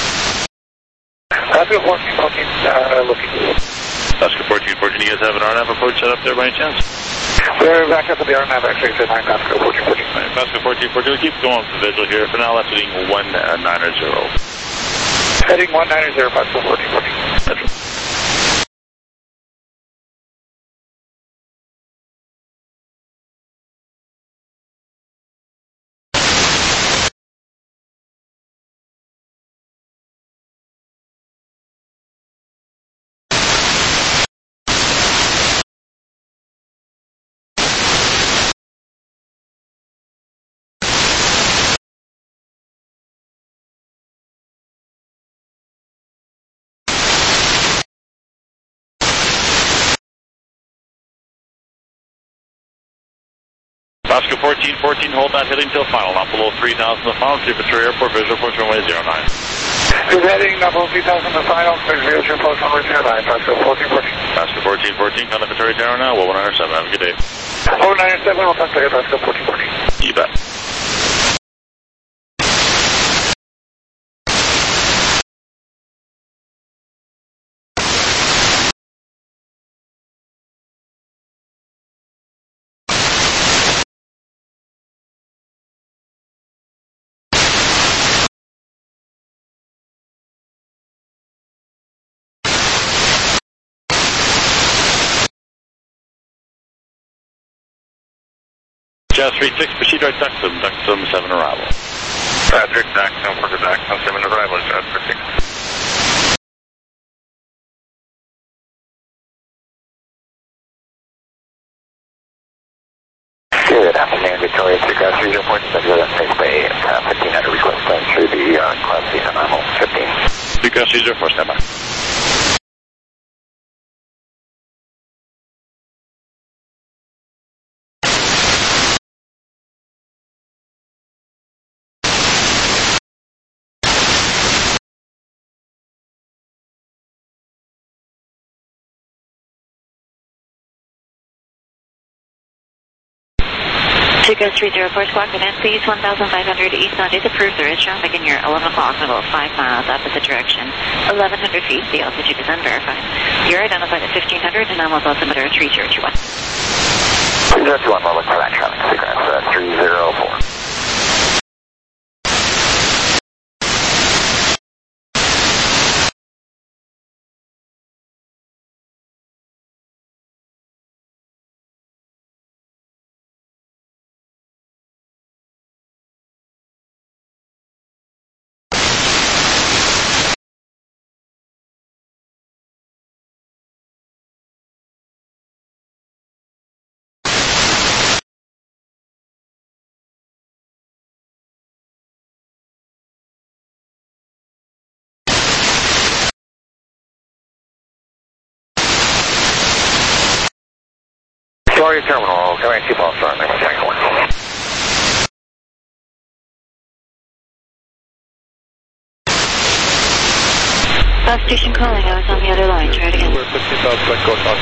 Pasco fourteen fourteen, uh, looking. Pasco fourteen fourteen, you guys have an R N A V approach set up there by any chance? We're back up at the R N A V, actually, it's at nine Pasco fourteen fourteen. Right, Pasco fourteen fourteen, we'll keep going for visual here. For now, that's heading one nine zero. Heading one nine zero, Pasco fourteen fourteen. Central. Pasco fourteen fourteen, hold that heading till final, not below three thousand the final, see Victoria Airport, visual approach runway zero nine. Good heading, not below three thousand the final, visual approach runway zero nine, Pasco fourteen fourteen. Pasco fourteen fourteen, on the Victoria Tower now, well one nine seven, have a good day. oh nine seven, we'll talk to you, Pasco fourteen fourteen. You bet. Jazz three six, proceed right Duxton, Duxton seven arrival. Patrick, Daxton, Porter Daxton, seven arrival, Jazz three six. Good afternoon, Victoria, three Cross three zero four, Space Bay, uh, fifteen hundred request plane through the uh, Class C normal fifteen. three Cross three zero four, stand by. two Ghost three zero four, squawk with Nancy, one thousand five hundred east on is approved. There is traffic in your eleven o'clock, about five miles opposite direction. eleven hundred feet, the altitude is unverified. You're identified at fifteen hundred and almost altimeter three zero two one. three zero two one, we're looking for that traffic sequence, uh, three zero four. Victoria Terminal, command two pulse on Lima Tango one. Bus station calling, I was on the other line, try it again. We're fifteen thousand, Glencoe, talk.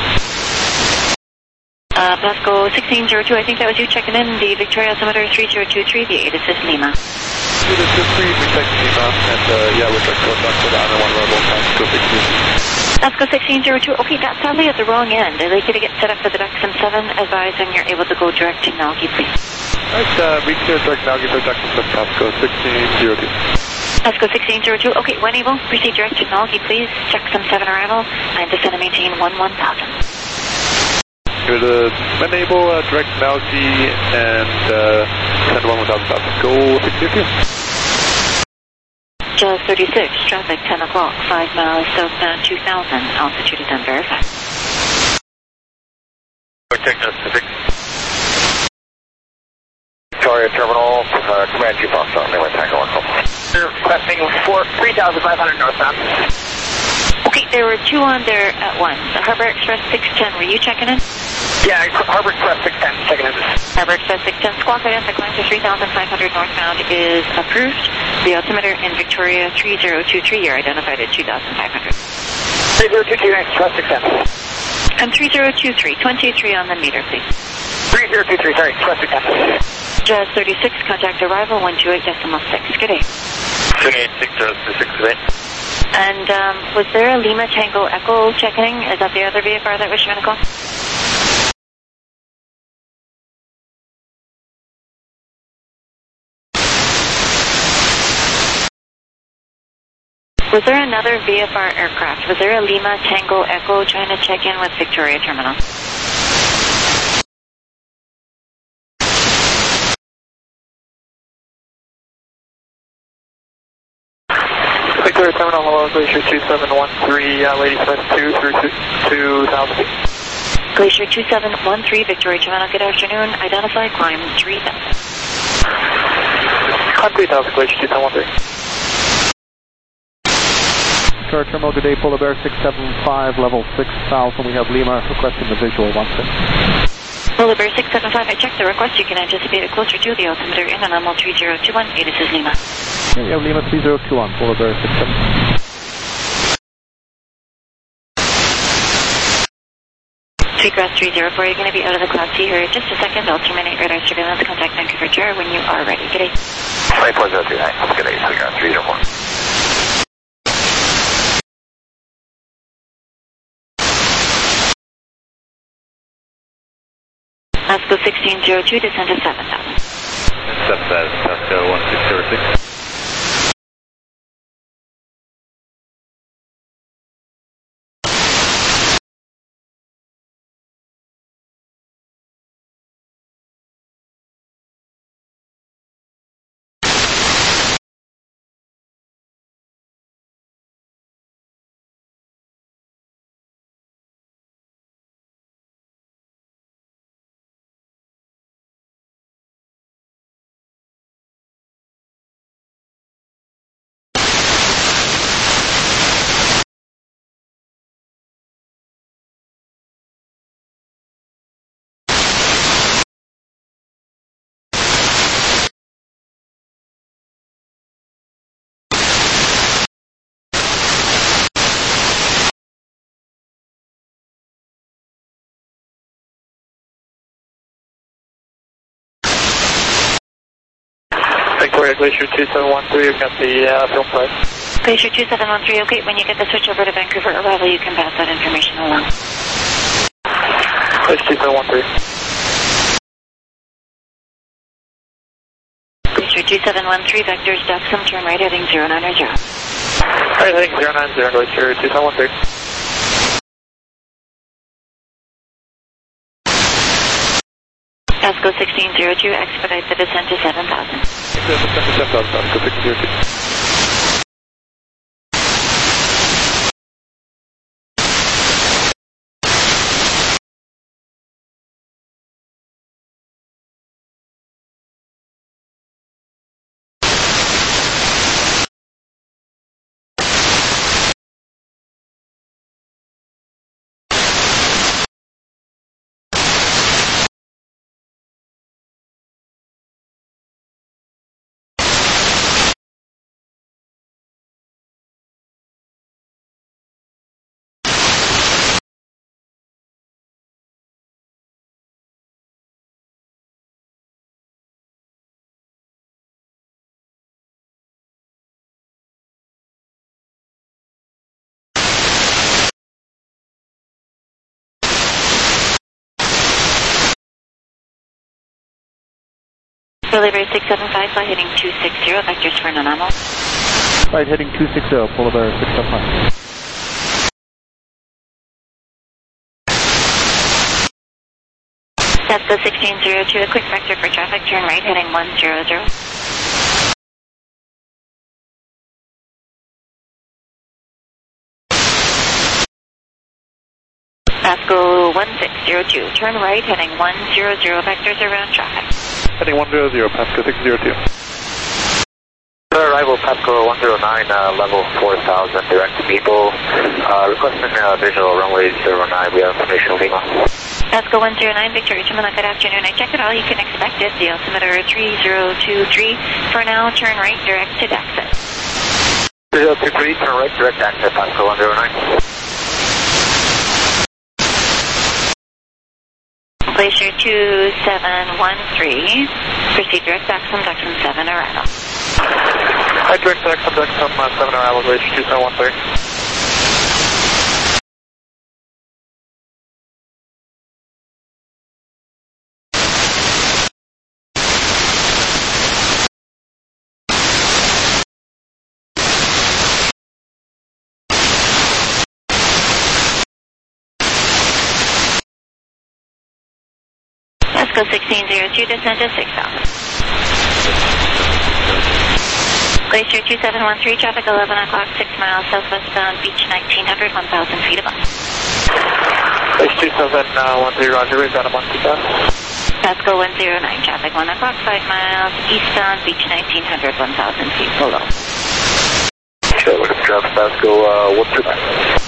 Uh, Pasco sixteen zero two, I think that was you checking in, the Victoria altimeter three zero two three, the eight assist Lima. eight assist three, we take Lima, and uh, yeah, we're trying to talk to the honor one level, Pasco sixteen. Pasco sixteen zero two, okay, that's sadly at the wrong end. I'd like you to get set up for the Duxon seven, advise when you're able to go direct to Nalgi, please. Alright, uh, reach here, direct Nalgi for Duxon seven, Pasco sixteen zero two. Pasco sixteen zero two, okay, when able, proceed direct to Nalgi, please. Check some seven arrival, and descend and maintain one one thousand. Good, uh, when able, uh, direct Nalgi and uh, send one one thousand thousand. Go sixteen zero two. Jaws thirty-six, traffic ten o'clock, five miles southbound two thousand, altitude is unverified. Texas Pacific. Victoria Terminal, uh, command two pulse on Lima Tango one. Requesting for three thousand five hundred northbound. Okay, there were two on there at once. The Harbor Express six ten, were you checking in? Yeah, Harbor Express six ten, checking in. Harbor Express six ten, squawk identify climb to three thousand five hundred northbound is approved. The altimeter in Victoria three zero two three, you're identified at two thousand five hundred. three zero two three, Express six ten. And three zero two three, twenty-three on the meter, please. three zero two three, sorry, Express six ten. Jaws thirty-six, contact arrival one two eight decimal six. Good day. twenty-eight six zero six eight. And um, was there a Lima Tango Echo checking? Is that the other V F R that was trying to call? Was there another V F R aircraft? Was there a Lima Tango Echo trying to check in with Victoria Terminal? Victoria Terminal, hello, Glacier two seven one three, uh, Lady Smith two through two thousand. Glacier two seven one three, Victoria Terminal, good afternoon. Identify, climb three thousand. Climb three thousand, Glacier two seven one three. Victoria Terminal, good day, Polar Bear six seven five, level six thousand. We have Lima requesting the visual one six. Polar Bear six seven five, I checked the request. You can anticipate it closer to the altimeter in anomal three zero two one. Hey, this is Lima. Yeah, we have Lima three zero two one, Polar Bear six seven five. Sweetgrass three zero four, you're going to be out of the Class C here in just a second. I'll terminate radar surveillance. Contact Vancouver Tower when you are ready. Good day. five four zero two nine, good day, Sweetgrass three zero four. Pasco sixteen zero two, descend to seven thousand. seven thousand, Pasco one six zero six. Victoria Glacier two seven one three, we've got the uh, film plate. Glacier two seven one three, okay, when you get the switch over to Vancouver arrival, you can pass that information along. Glacier two seven one three. Glacier two seven one three, vectors Duxon, turn right heading zero nine zero. Alright, heading zero nine zero, Glacier two seven one three. Pasco sixteen zero two, expedite the descent to seven thousand. Descent to seven thousand, Pasco sixteen zero two. Boulevard six seven five, flight heading two six zero, vectors for non-normal. Flight heading two six zero, Boulevard six seven five. That's the sixteen zero two, a quick vector for traffic, turn right heading one zero zero. Pasco one six zero two, turn right heading one zero zero, vectors around traffic. Heading one zero zero, Pasco six zero two. Arrival Pasco one zero nine, uh, level four thousand, direct to people. Uh, requesting uh, visual runway zero nine, we have information Lima. Pasco one zero nine, Victoria Terminal, good afternoon. I check it all, you can expect it. The altimeter three zero two three. For now, turn right, direct to Daxit. three zero two three, turn right, direct access, Pasco one zero nine. Glacier two seven one three, proceed direct Daxum, Daxum seven, arrival. Hi, direct Daxum, Daxum uh, seven, arrival, Glacier two seven one three. Pasco sixteen zero two, descend to six thousand. Glacier two seven one three, traffic eleven o'clock, six miles southwest bound, beach nineteen hundred, one thousand feet above. Glacier two seven one three, roger, we've got a monkey pass. Pasco one zero nine, traffic one o'clock, five miles eastbound, beach nineteen hundred, one thousand feet below. Okay, we're going to traffic Pasco uh, one two nine.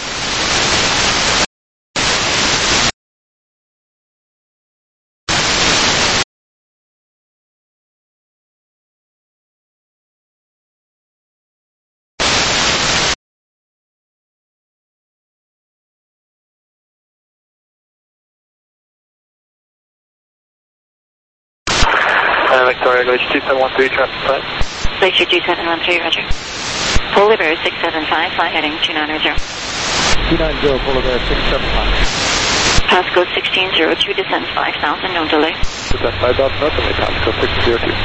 Uh, Victoria, Glacier two seven one three, traffic flight. Glacier two seven one three, roger. Boulevard six seven five, flight heading two nine zero. two nine zero, Boulevard six seven five. Pasco sixteen zero two, descend five thousand, no delay. Descend five thousand, no delay, Pasco six zero two.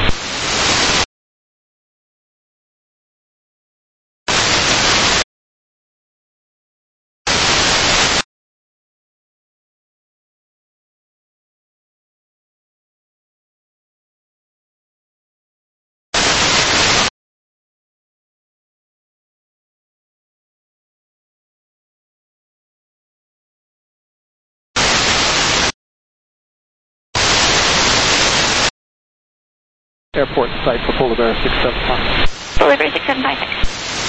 Airport site for Boulevard six seven five. Boulevard six seven five six.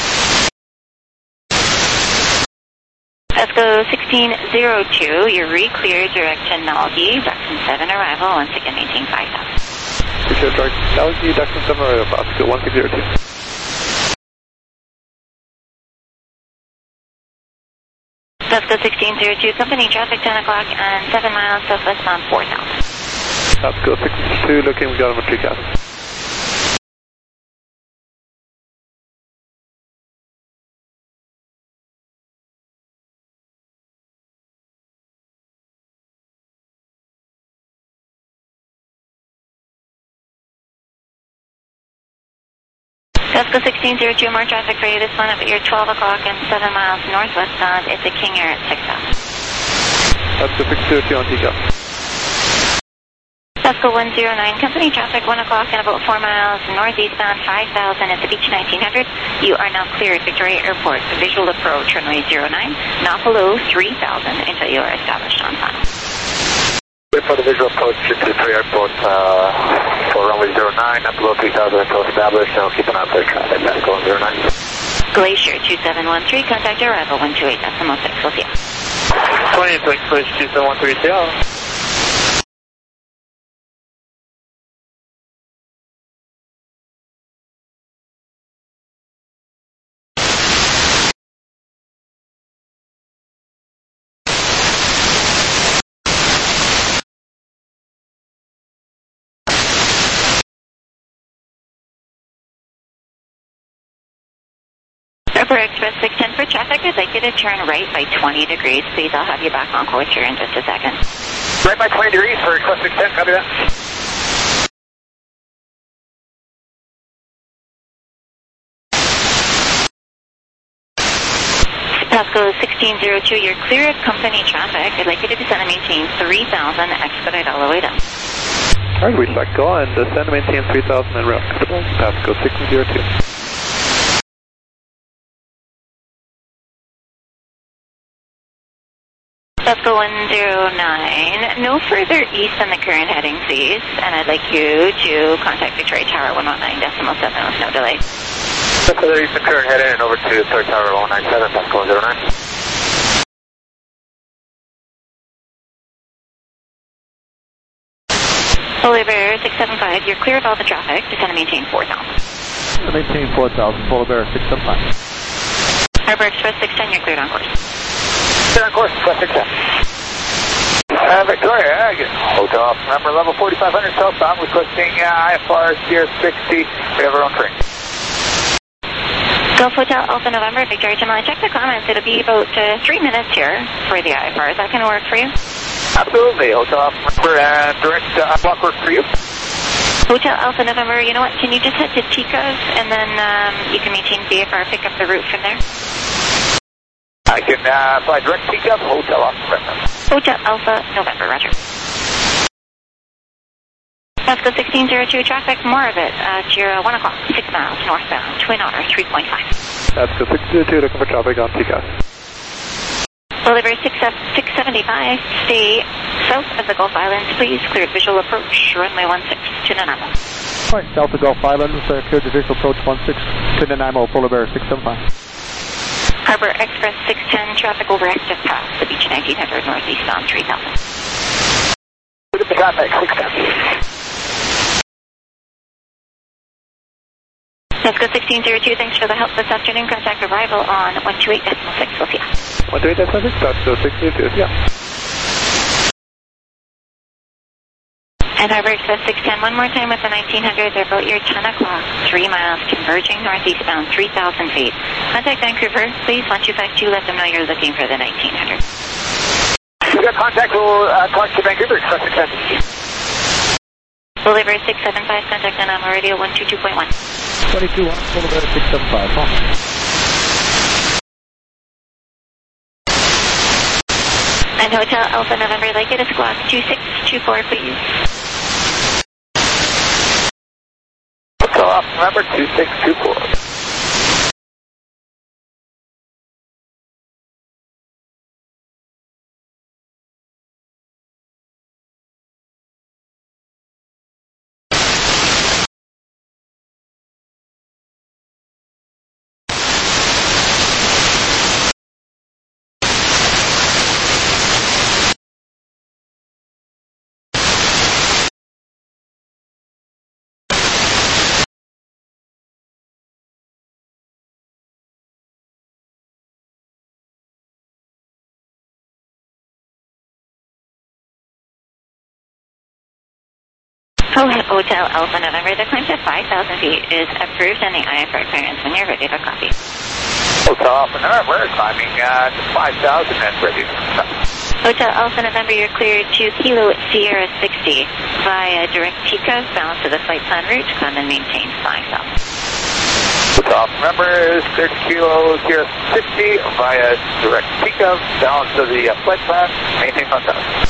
Pasco sixteen zero two, you're re-cleared direct to Nalgi, Daxon seven arrival, once again maintain five thousand. Appreciate it, direct. Nalgi, Daxon seven arrival, Pasco one six zero two. Pasco sixteen zero two, company traffic ten o'clock and seven miles southwestbound four thousand. Pasco six two, looking, we got him at three cabin. Pasco sixteen zero two, more traffic for you this one up at your twelve o'clock and seven miles northwestbound. It's a King Air at six thousand. Pasco six zero two on T C A P. Pasco one zero nine, company traffic one o'clock and about four miles northeastbound, five thousand at the beach nineteen hundred. You are now cleared Victoria Airport. Visual approach runway zero nine, not below three thousand until you are established on time. For the visual approach to Victoria Airport uh, for runway zero nine, not below three thousand until established, and we'll keep an eye for traffic. Pasco one zero nine. Glacier two seven one three, contact arrival one two eight decimal six. We'll see you. twenty, Glacier two seven one three, see you. Airport Express six ten for traffic, I'd like you to turn right by twenty degrees. Please, I'll have you back on course here in just a second. Right by twenty degrees for request six ten, copy that. Pasco sixteen oh two, you're clear of company traffic. I'd like you to descend and maintain three thousand, expedite all the way down. All right, we let go and descend and maintain three thousand and route. Pasco sixteen oh two. Pasco one oh nine, no further east than the current heading, please. And I'd like you to contact Victoria Tower one oh nine decimal seven with no delay. Further east than current heading and over to Victoria Tower one nine seven, Pasco one oh nine. Polar Bear six seven five, you're clear of all the traffic. Descend and maintain four thousand. Maintain four thousand, Polar Bear six seven five. Harbor Express six ten, you're cleared on course. Clear on course, Express six ten. Uh, Victoria, I guess. Hotel number level forty-five hundred southbound, requesting uh, I F R Sierra sixty. We have our own train. Gulf Hotel Alpha November, Victoria Jamal. Check the comments. It'll be about uh, three minutes here for the I F R. Is that going to work for you? Absolutely. Hotel number and direct uh, block work for you. Hotel Alpha November, you know what? Can you just head to Ticos and then um, you can maintain V F R, pick up the route from there? I can uh, fly direct Ticos, Hotel Alpha November. Hotel Alpha November, roger. Pasco sixteen oh two, traffic, more of it at your uh, one o'clock, six miles northbound, Twin Otter three point five. Pasco sixteen oh two, looking for traffic on Ticos. Deliver six seventy-five, stay south of the Gulf Islands, please. Cleared visual approach, runway one six to Nanaimo. All right, south of Gulf Islands, uh, cleared the visual approach one six to Nanaimo, Polar Bear six seven five. Harbor Express six ten, traffic over Active Pass, the beach nineteen hundred northeast on three thousand. Look at the contact, six ten. Pasco sixteen oh two, thanks for the help this afternoon. Contact arrival on one two eight decimal six, we'll see you. one two eight decimal six, Pasco sixteen oh two, yeah. And Harbor Express six ten, one more time with the nineteen hundred, they're about your ten o'clock, three miles, converging northeastbound, three thousand feet. Contact Vancouver, please, one two five two, let them know you're looking for the nineteen hundred. We got contact, we'll uh, talk to Vancouver, Express six ten. Deliver six seven five, contact Nanaimo Radio one two two point one. twenty-two one, Polar Bear six seven five. Oh. And Hotel Alpha November, I'd like you to squawk two six two four, please. Hotel Alpha November two six two four. Hotel Alpha November, the climb to five thousand feet is approved and the I F R clearance when you're ready to copy. Hotel Alpha November, climbing uh, to five thousand and ready to stop. Hotel Alpha November, you're cleared to Kilo Sierra sixty via direct Ticos, balance of the flight plan route, climb and maintain five thousand. Hotel Alpha November is cleared to Kilo Sierra sixty via direct Ticos, balance of the uh, flight plan, maintain five thousand.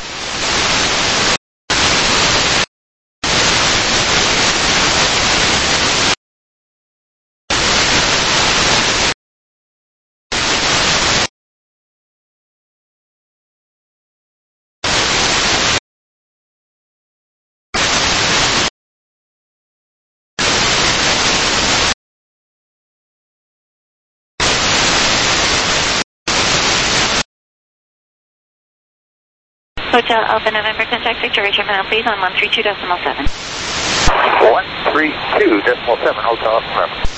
Hotel Alpha November, contact Victoria Terminal, please, on one three two decimal seven. one three two decimal seven, Hotel Alpha November.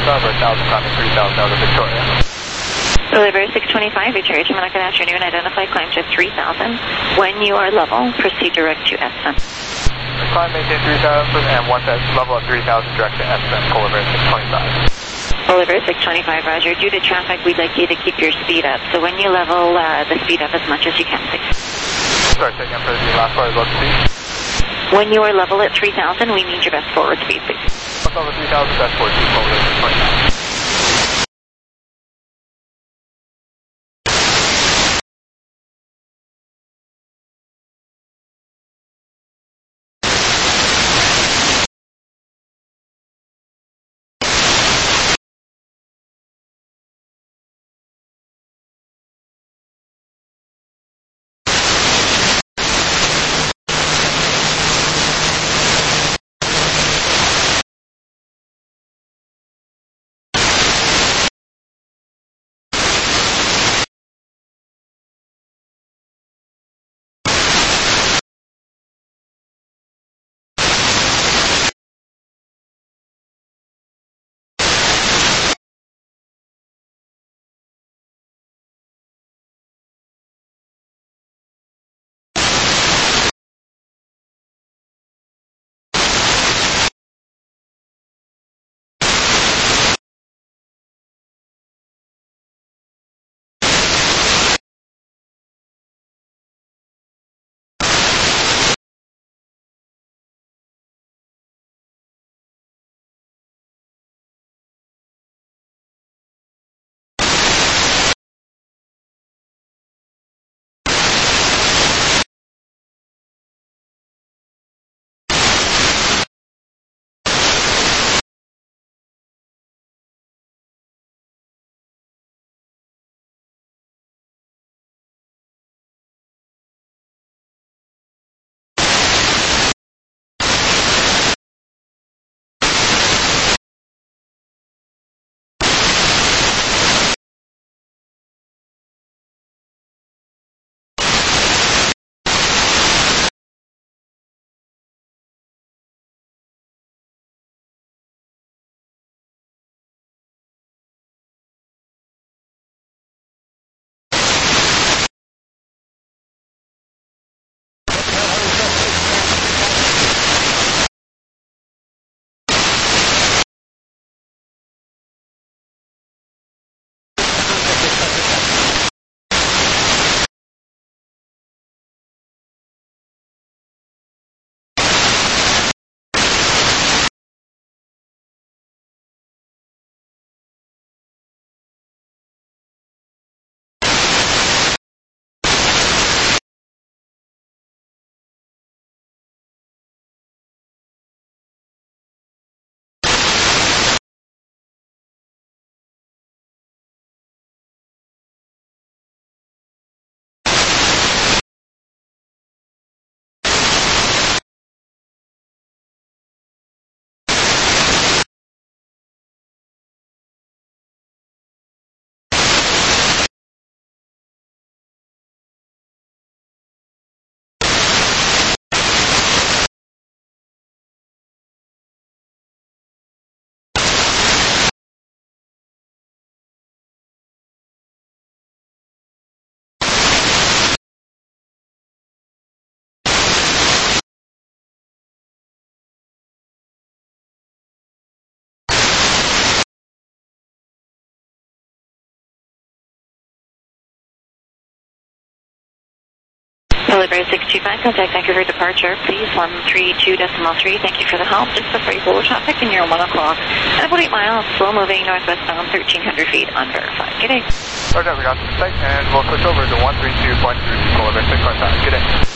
over one thousand, climbing three thousand out of Victoria. Delivery six twenty-five, Victoria Terminal, good afternoon. Identify climb to three thousand. When you are level, proceed direct to S M. Climb maintain three thousand, and once at level at three thousand, direct to S M, Boulevard six twenty-five. Boulevard six twenty-five, roger. Due to traffic, we'd like you to keep your speed up. So when you level, uh, the speed up as much as you can, please. Sorry, second for the last part, low speed. When you are level at three thousand, we need your best forward speed, please. Level three thousand, best forward speed, Boulevard six twenty-five. Delivery six two five, contact Vancouver departure, please, one three two decimal three. Thank you for the help. Just before you follow traffic and you're one o'clock. And about eight miles, slow moving, northwest bound, thirteen hundred feet, unverified. Good day. Roger, we got the site, and we'll switch over to one three two point three, Boulevard six twenty-five. Good day.